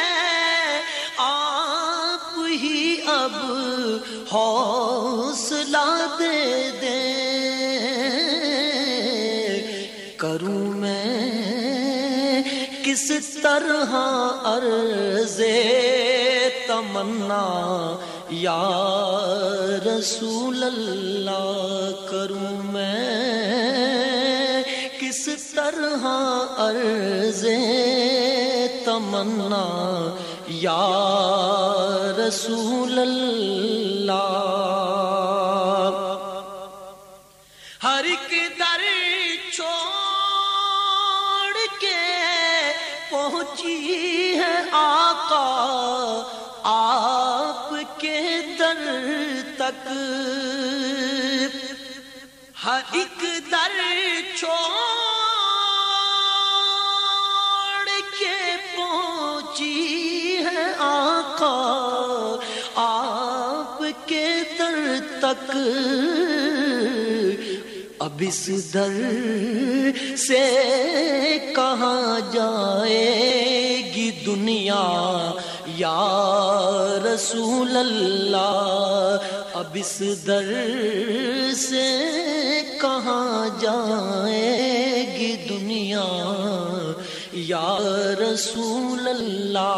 آپ ہی اب حوصلہ دے دیں کروں میں کس طرح عرض تمنا یا رسول اللہ کروں میں کس طرح عرض تمنا یا رسول اللہ ہر ایک در چھوڑ کے پہنچی ہے آقا آپ کے در تک ہر ایک در چھوڑ کے پہنچی ہے آقا آپ کے در تک اب اس در سے کہاں جائے گی دنیا یا رسول اللہ اب اس در سے کہاں جائے گی دنیا یا رسول اللہ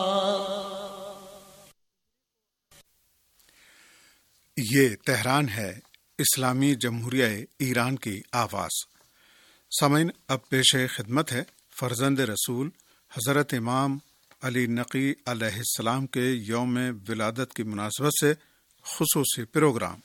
یہ تہران ہے اسلامی جمہوریہ ایران کی آواز سامعین اب پیش خدمت ہے فرزند رسول حضرت امام علی نقی علیہ السلام کے یوم ولادت کی مناسبت سے خصوصی پروگرام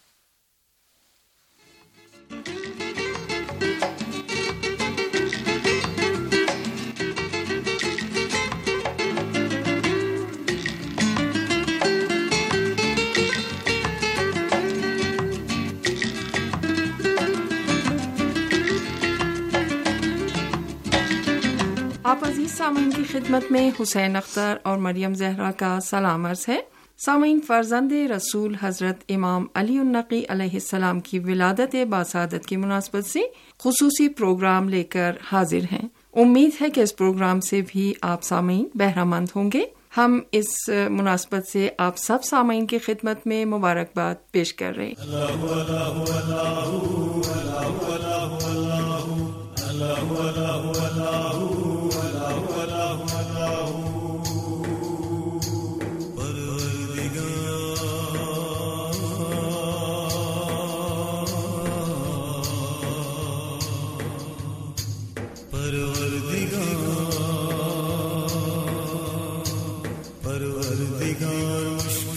آپ عزیز سامعین کی خدمت میں حسین اختر اور مریم زہرا کا سلام عرض ہے۔ سامعین فرزند رسول حضرت امام علی النقی علیہ السلام کی ولادت باسعادت کی مناسبت سے خصوصی پروگرام لے کر حاضر ہیں۔ امید ہے کہ اس پروگرام سے بھی آپ سامعین بہرہ مند ہوں گے۔ ہم اس مناسبت سے آپ سب سامعین کی خدمت میں مبارکباد پیش کر رہے ہیں۔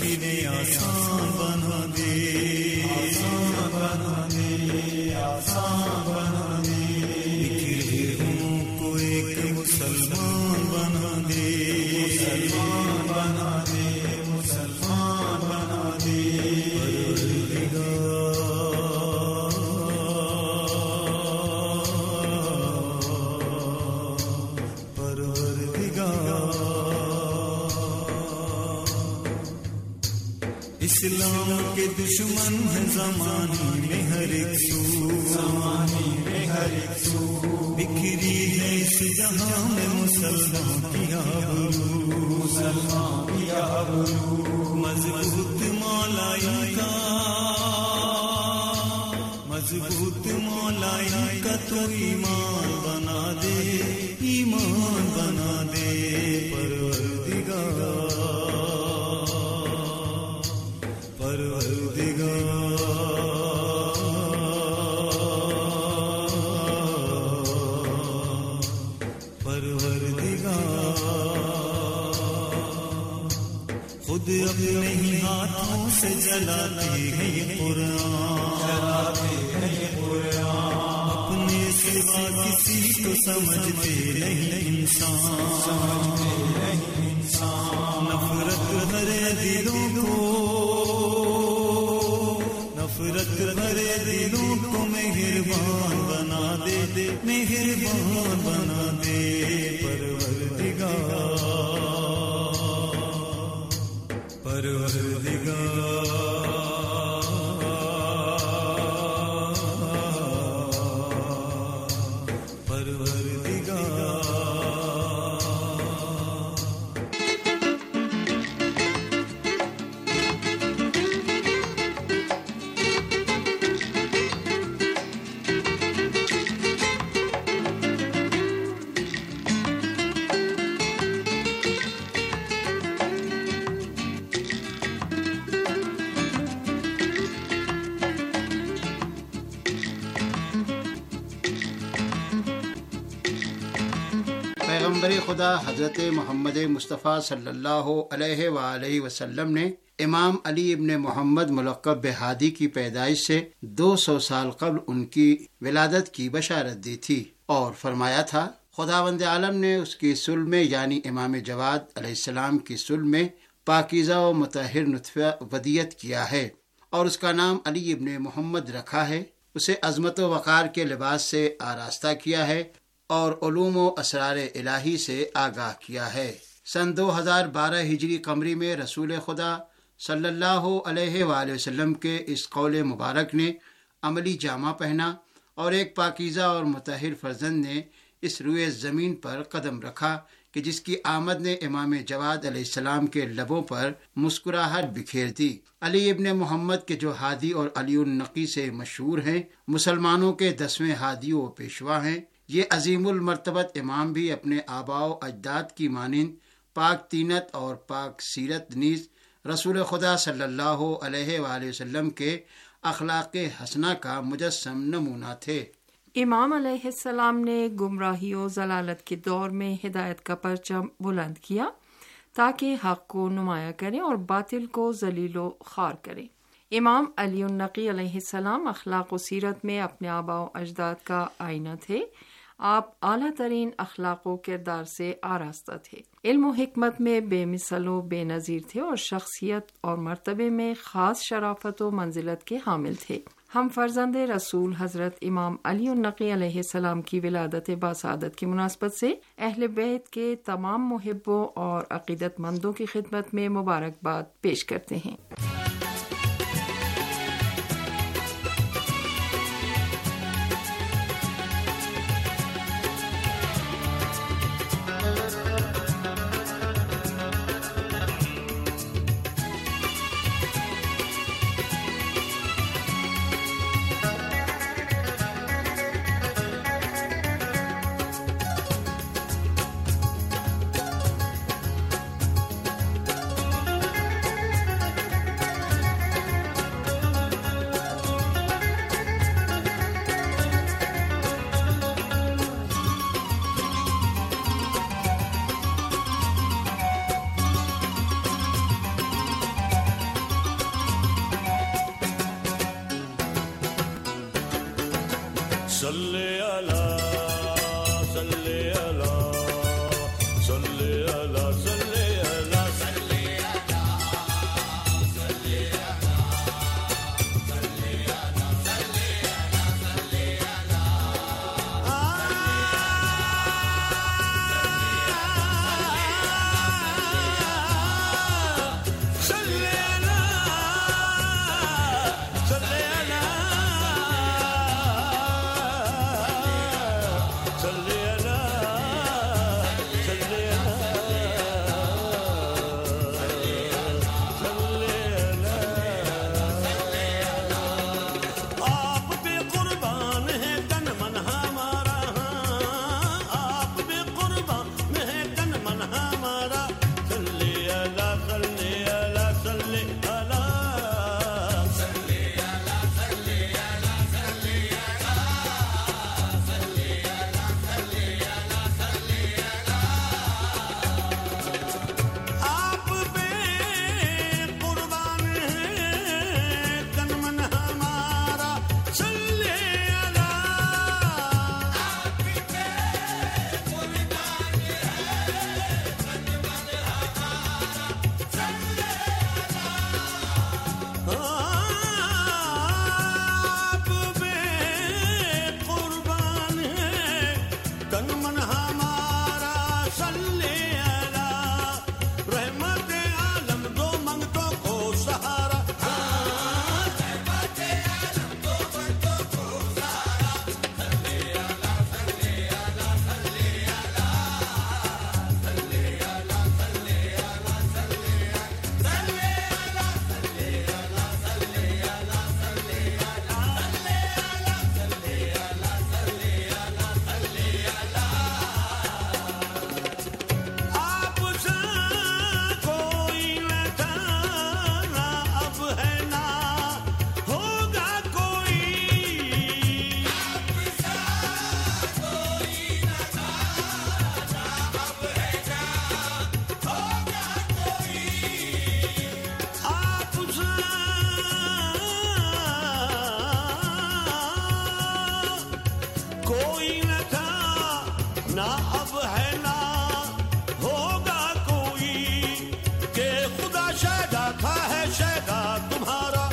آسان بنا دے اسلام کے دشمن ہے زمانے میں ہر ایک سو، زمانے میں ہر ایک سو، بکھری ہے اس جہاں میں مسلمان کی آبرو، مسلمان کی آبرو، مضبوط مولا ان کا، مضبوط مولا ان کا تو ایمان بنا دے، ایمان بنا دے پروردگار، خود اپنے ہی ہاتھوں سے جلاتے ہیں یہ قرآن، جلاتے ہیں یہ قرآن، اپنے سوا کسی کو سمجھتے نہیں انسان، سمجھتے نہیں انسان، نفرت بھرے دلوں کو، نفرت بھرے دلوں کو مہربان بنا دے، مہربان بنا دے پروردگار، پروردگار، پروردگار۔ پیغمبر خدا حضرت محمد مصطفیٰ صلی اللہ علیہ وآلہ وسلم نے امام علی ابن محمد ملقب بہادی کی پیدائش سے 200 سال قبل ان کی ولادت کی بشارت دی تھی اور فرمایا تھا خداوند عالم نے اس کی صلب میں یعنی امام جواد علیہ السلام کی صلب میں پاکیزہ و مطہر نطفہ ودیت کیا ہے اور اس کا نام علی ابن محمد رکھا ہے، اسے عظمت و وقار کے لباس سے آراستہ کیا ہے اور علوم و اسرار الہی سے آگاہ کیا ہے۔ سن 2012 ہجری قمری میں رسول خدا صلی اللہ علیہ وآلہ وسلم کے اس قول مبارک نے عملی جامہ پہنا اور ایک پاکیزہ اور مطہر فرزند نے اس روئے زمین پر قدم رکھا کہ جس کی آمد نے امام جواد علیہ السلام کے لبوں پر مسکراہٹ بکھیر دی۔ علی ابن محمد کے جو ہادی اور علی النقی سے مشہور ہیں، مسلمانوں کے 10ویں ہادی و پیشوا ہیں، یہ عظیم المرتبت امام بھی اپنے آباء و اجداد کی مانند پاک تینت اور پاک سیرت نیز رسول خدا صلی اللہ علیہ وآلہ وسلم کے اخلاق حسنہ کا مجسم نمونہ تھے۔ امام علیہ السلام نے گمراہی و ضلالت کے دور میں ہدایت کا پرچم بلند کیا تاکہ حق کو نمایاں کریں اور باطل کو ذلیل و خوار کریں۔ امام علی النقی علیہ السلام اخلاق و سیرت میں اپنے آباء و اجداد کا آئینہ تھے۔ آپ اعلیٰ ترین اخلاق و کردار سے آراستہ تھے، علم و حکمت میں بے مثل و بے نظیر تھے اور شخصیت اور مرتبے میں خاص شرافت و منزلت کے حامل تھے۔ ہم فرزند رسول حضرت امام علی النقی علیہ السلام کی ولادت باسعادت کی مناسبت سے اہل بیت کے تمام محبوں اور عقیدت مندوں کی خدمت میں مبارکباد پیش کرتے ہیں۔ نہ اب ہے نہ ہوگا کوئی کہ خدا شیدا تھا ہے شیدا تمہارا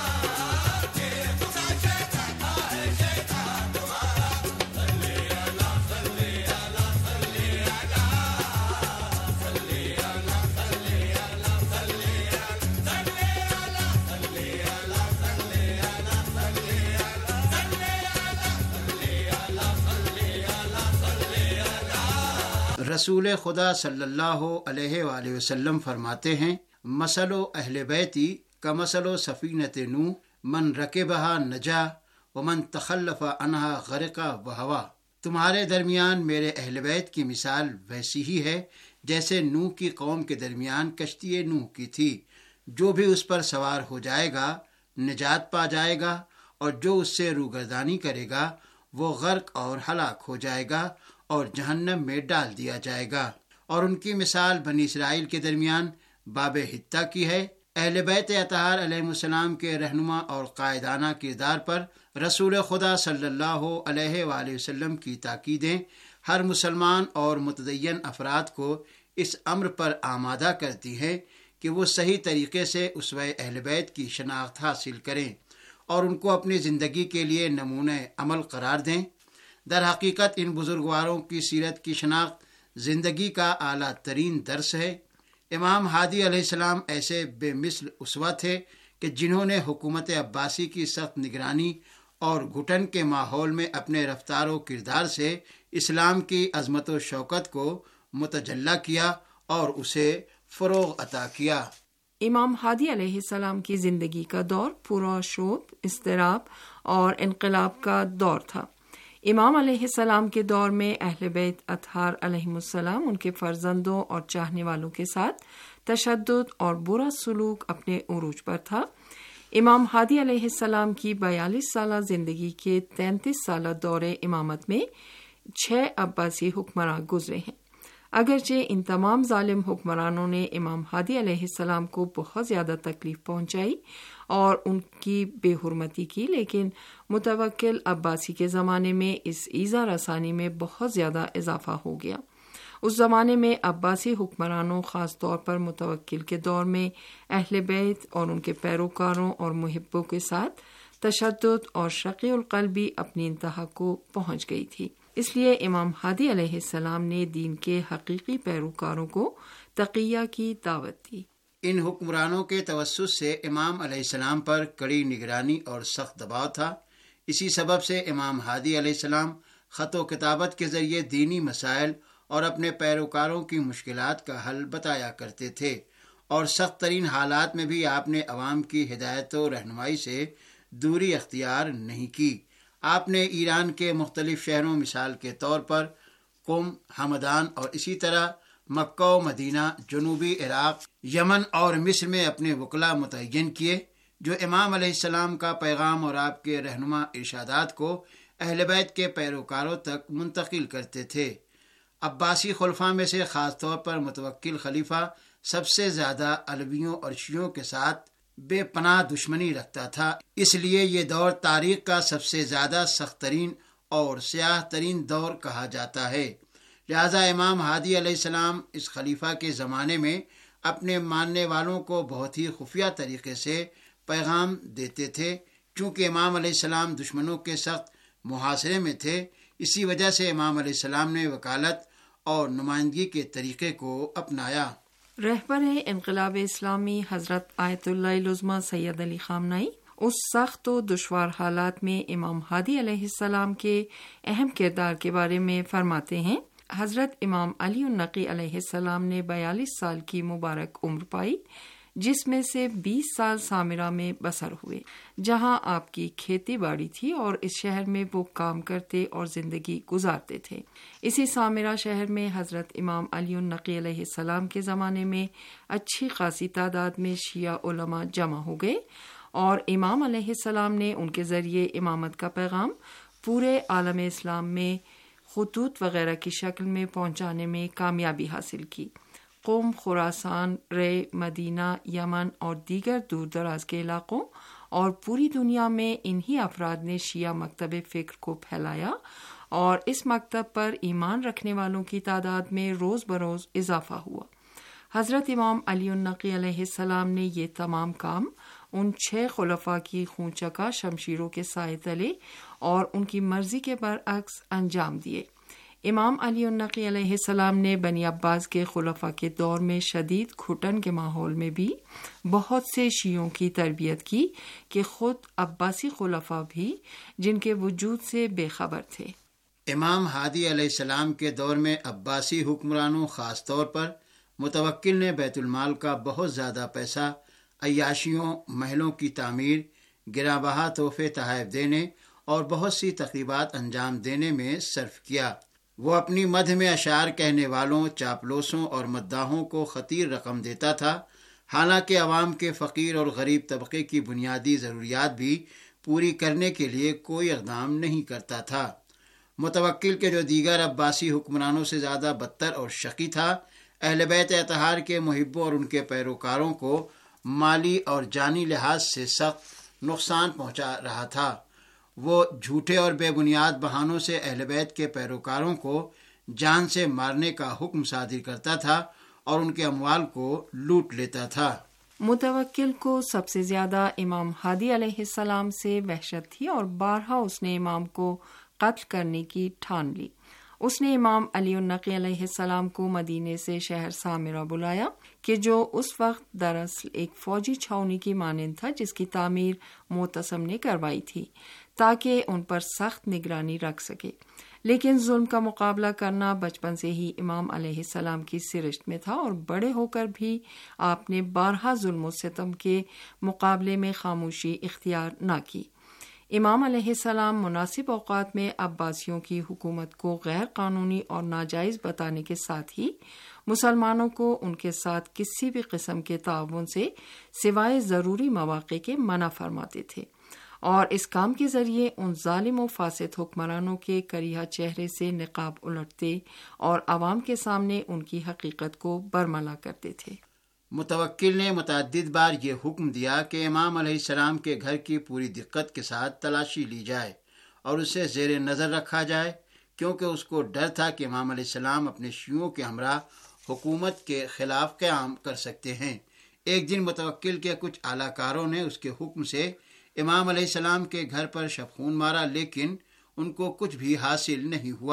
رسول خدا صلی اللہ علیہ وآلہ وسلم فرماتے ہیں مثل اہل بیتی کمثل سفینۃ نوح من رکبہا نجا ومن تخلف عنہا غرق وہوا. تمہارے درمیان میرے اہل بیت کی مثال ویسی ہی ہے جیسے نوح کی قوم کے درمیان کشتی نوح کی تھی. جو بھی اس پر سوار ہو جائے گا نجات پا جائے گا اور جو اس سے روگردانی کرے گا وہ غرق اور ہلاک ہو جائے گا اور جہنم میں ڈال دیا جائے گا. اور ان کی مثال بنی اسرائیل کے درمیان باب حتہ کی ہے. اہل بیت اطہار علیہ السلام کے رہنما اور قائدانہ کردار پر رسول خدا صلی اللہ علیہ وآلہ وسلم کی تاکیدیں ہر مسلمان اور متدین افراد کو اس امر پر آمادہ کرتی ہیں کہ وہ صحیح طریقے سے اسوہ اہل بیت کی شناخت حاصل کریں اور ان کو اپنی زندگی کے لیے نمونہ عمل قرار دیں. در حقیقت ان بزرگواروں کی سیرت کی شناخت زندگی کا اعلیٰ ترین درس ہے. امام ہادی علیہ السلام ایسے بے مثل اسوہ تھے کہ جنہوں نے حکومت عباسی کی سخت نگرانی اور گھٹن کے ماحول میں اپنے رفتار و کردار سے اسلام کی عظمت و شوکت کو متجلی کیا اور اسے فروغ عطا کیا. امام ہادی علیہ السلام کی زندگی کا دور پورا شوب، اضطراب اور انقلاب کا دور تھا. امام علیہ السلام کے دور میں اہل بیت اطہار علیہ السلام ان کے فرزندوں اور چاہنے والوں کے ساتھ تشدد اور برا سلوک اپنے عروج پر تھا. امام ہادی علیہ السلام کی 42 سالہ زندگی کے 33 سالہ دور امامت میں 6 عباسی حکمراں گزرے ہیں. اگرچہ ان تمام ظالم حکمرانوں نے امام ہادی علیہ السلام کو بہت زیادہ تکلیف پہنچائی اور ان کی بے حرمتی کی، لیکن متوکل عباسی کے زمانے میں اس ایذا رسانی میں بہت زیادہ اضافہ ہو گیا. اس زمانے میں عباسی حکمرانوں، خاص طور پر متوکل کے دور میں، اہل بیت اور ان کے پیروکاروں اور محبوں کے ساتھ تشدد اور شقی القلبی اپنی انتہا کو پہنچ گئی تھی. اس لیے امام ہادی علیہ السلام نے دین کے حقیقی پیروکاروں کو تقیہ کی دعوت دی. ان حکمرانوں کے توسط سے امام علیہ السلام پر کڑی نگرانی اور سخت دباؤ تھا. اسی سبب سے امام ہادی علیہ السلام خط و کتابت کے ذریعے دینی مسائل اور اپنے پیروکاروں کی مشکلات کا حل بتایا کرتے تھے، اور سخت ترین حالات میں بھی آپ نے عوام کی ہدایت و رہنمائی سے دوری اختیار نہیں کی. آپ نے ایران کے مختلف شہروں، مثال کے طور پر قم، ہمدان اور اسی طرح مکہ و مدینہ، جنوبی عراق، یمن اور مصر میں اپنے وکلاء متعین کیے جو امام علیہ السلام کا پیغام اور آپ کے رہنما ارشادات کو اہل بیت کے پیروکاروں تک منتقل کرتے تھے. عباسی خلفاء میں سے خاص طور پر متوکل خلیفہ سب سے زیادہ علویوں اور شیعوں کے ساتھ بے پناہ دشمنی رکھتا تھا. اس لیے یہ دور تاریخ کا سب سے زیادہ سخت ترین اور سیاہ ترین دور کہا جاتا ہے. لہذا امام ہادی علیہ السلام اس خلیفہ کے زمانے میں اپنے ماننے والوں کو بہت ہی خفیہ طریقے سے پیغام دیتے تھے. چونکہ امام علیہ السلام دشمنوں کے سخت محاصرے میں تھے، اسی وجہ سے امام علیہ السلام نے وکالت اور نمائندگی کے طریقے کو اپنایا. رہبر انقلاب اسلامی حضرت آیت اللہ العظمیٰ سید علی خامنہئی اس سخت و دشوار حالات میں امام ہادی علیہ السلام کے اہم کردار کے بارے میں فرماتے ہیں. حضرت امام علی النقی علیہ السلام نے 42 سال کی مبارک عمر پائی، جس میں سے 20 سال سامرا میں بسر ہوئے، جہاں آپ کی کھیتی باڑی تھی اور اس شہر میں وہ کام کرتے اور زندگی گزارتے تھے. اسی سامرا شہر میں حضرت امام علی النقی علیہ السلام کے زمانے میں اچھی خاصی تعداد میں شیعہ علماء جمع ہو گئے اور امام علیہ السلام نے ان کے ذریعے امامت کا پیغام پورے عالم اسلام میں خطوط وغیرہ کی شکل میں پہنچانے میں کامیابی حاصل کی. قم، خراسان، رے، مدینہ، یمن اور دیگر دور دراز کے علاقوں اور پوری دنیا میں انہی افراد نے شیعہ مکتب فکر کو پھیلایا اور اس مکتب پر ایمان رکھنے والوں کی تعداد میں روز بروز اضافہ ہوا۔ حضرت امام علی النقی علیہ السلام نے یہ تمام کام ان 6 خلفاء کی خونچکا شمشیروں کے سائے تلے اور ان کی مرضی کے برعکس انجام دیے۔ امام علی النقی علیہ السلام نے بنی عباس کے خلفاء کے دور میں شدید گھٹن کے ماحول میں بھی بہت سے شیعوں کی تربیت کی کہ خود عباسی خلفاء بھی جن کے وجود سے بے خبر تھے۔ امام ہادی علیہ السلام کے دور میں عباسی حکمرانوں خاص طور پر متوکل نے بیت المال کا بہت زیادہ پیسہ عیاشیوں، محلوں کی تعمیر، گراں بہا تحفے تحائف دینے اور بہت سی تقریبات انجام دینے میں صرف کیا۔ وہ اپنی مدح میں اشعار کہنے والوں، چاپلوسوں اور مداحوں کو خطیر رقم دیتا تھا، حالانکہ عوام کے فقیر اور غریب طبقے کی بنیادی ضروریات بھی پوری کرنے کے لیے کوئی اقدام نہیں کرتا تھا۔ متوکل کے جو دیگر عباسی حکمرانوں سے زیادہ بدتر اور شقی تھا، اہل بیت اطہار کے محبوں اور ان کے پیروکاروں کو مالی اور جانی لحاظ سے سخت نقصان پہنچا رہا تھا۔ وہ جھوٹے اور بے بنیاد بہانوں سے اہل بیت کے پیروکاروں کو جان سے مارنے کا حکم صادر کرتا تھا اور ان کے اموال کو لوٹ لیتا تھا۔ متوکل کو سب سے زیادہ امام ہادی علیہ السلام سے وحشت تھی اور بارہا اس نے امام کو قتل کرنے کی ٹھان لی۔ اس نے امام علی النقی علیہ السلام کو مدینے سے شہر سامرہ بلایا کہ جو اس وقت دراصل ایک فوجی چھاؤنی کی مانند تھا جس کی تعمیر معتصم نے کروائی تھی تاکہ ان پر سخت نگرانی رکھ سکے، لیکن ظلم کا مقابلہ کرنا بچپن سے ہی امام علیہ السلام کی سرشت میں تھا اور بڑے ہو کر بھی آپ نے بارہا ظلم و ستم کے مقابلے میں خاموشی اختیار نہ کی۔ امام علیہ السلام مناسب اوقات میں عباسیوں کی حکومت کو غیر قانونی اور ناجائز بتانے کے ساتھ ہی مسلمانوں کو ان کے ساتھ کسی بھی قسم کے تعاون سے سوائے ضروری مواقع کے منع فرماتے تھے اور اس کام کے ذریعے ان ظالم و فاسد حکمرانوں کے کریہ چہرے سے نقاب الٹتے اور عوام کے سامنے ان کی حقیقت کو برملا کرتے تھے۔ متوکل نے متعدد بار یہ حکم دیا کہ امام علیہ السلام کے گھر کی پوری دقت کے ساتھ تلاشی لی جائے اور اسے زیر نظر رکھا جائے، کیونکہ اس کو ڈر تھا کہ امام علیہ السلام اپنے شیعوں کے ہمراہ حکومت کے خلاف قیام کر سکتے ہیں۔ ایک دن متوکل کے کچھ اعلی کاروں نے اس کے حکم سے امام علیہ السلام کے گھر پر شبخون مارا، لیکن ان کو کچھ بھی حاصل نہیں ہوا۔